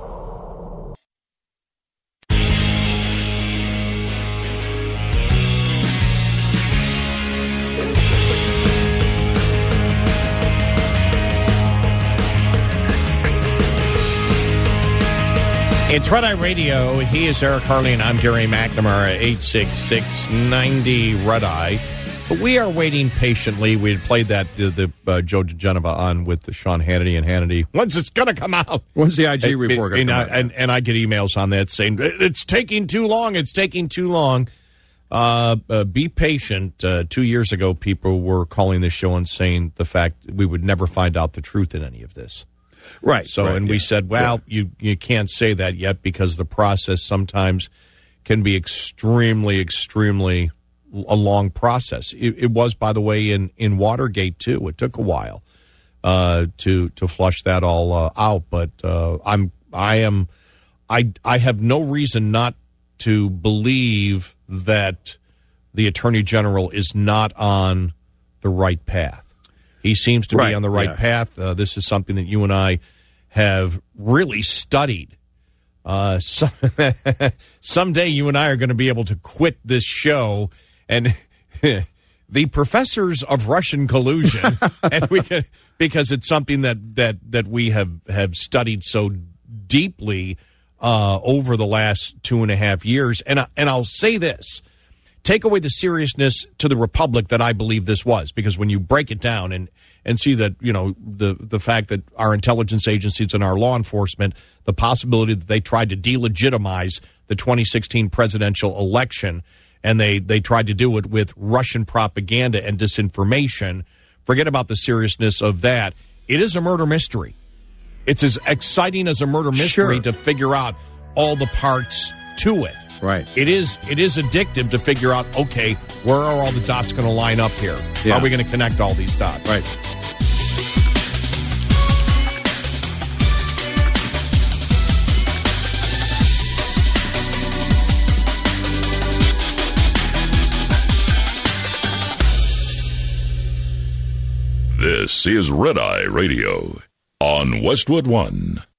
It's Red Eye Radio. He is Eric Harley, and I'm Gary McNamara, eight six six ninety Red Eye. But we are waiting patiently. We had played that, uh, the uh, Joe DeGenova on with the Sean Hannity and Hannity. When's it's going to come out? When's the I G report going to come I, out? And, and I get emails on that saying, it's taking too long, it's taking too long. Uh, uh, be patient. Uh, two years ago, people were calling this show and saying the fact we would never find out the truth in any of this. Right. So, right, and yeah. we said, well, yeah. you, you can't say that yet because the process sometimes can be extremely, extremely a long process. It, it was, by the way, in, in Watergate, too. It took a while uh, to to flush that all uh, out. But uh, I'm, I am, I, I have no reason not to believe that the Attorney General is not on the right path. He seems to right, be on the right yeah. path. Uh, this is something that you and I have really studied. Uh, some, someday you and I are going to be able to quit this show and the professors of Russian collusion, and we can, because it's something that, that, that we have, have studied so deeply uh, over the last two and a half years. And I, and I'll say this. Take away the seriousness to the republic that I believe this was, because when you break it down and, and see that, you know, the, the fact that our intelligence agencies and our law enforcement, the possibility that they tried to delegitimize the twenty sixteen presidential election, and they, they tried to do it with Russian propaganda and disinformation, forget about the seriousness of that. It is a murder mystery. It's as exciting as a murder mystery Sure. to figure out all the parts to it. Right. It is it is addictive to figure out, okay, where are all the dots going to line up here? Yeah. How are we going to connect all these dots? Right. This is Red Eye Radio on Westwood One.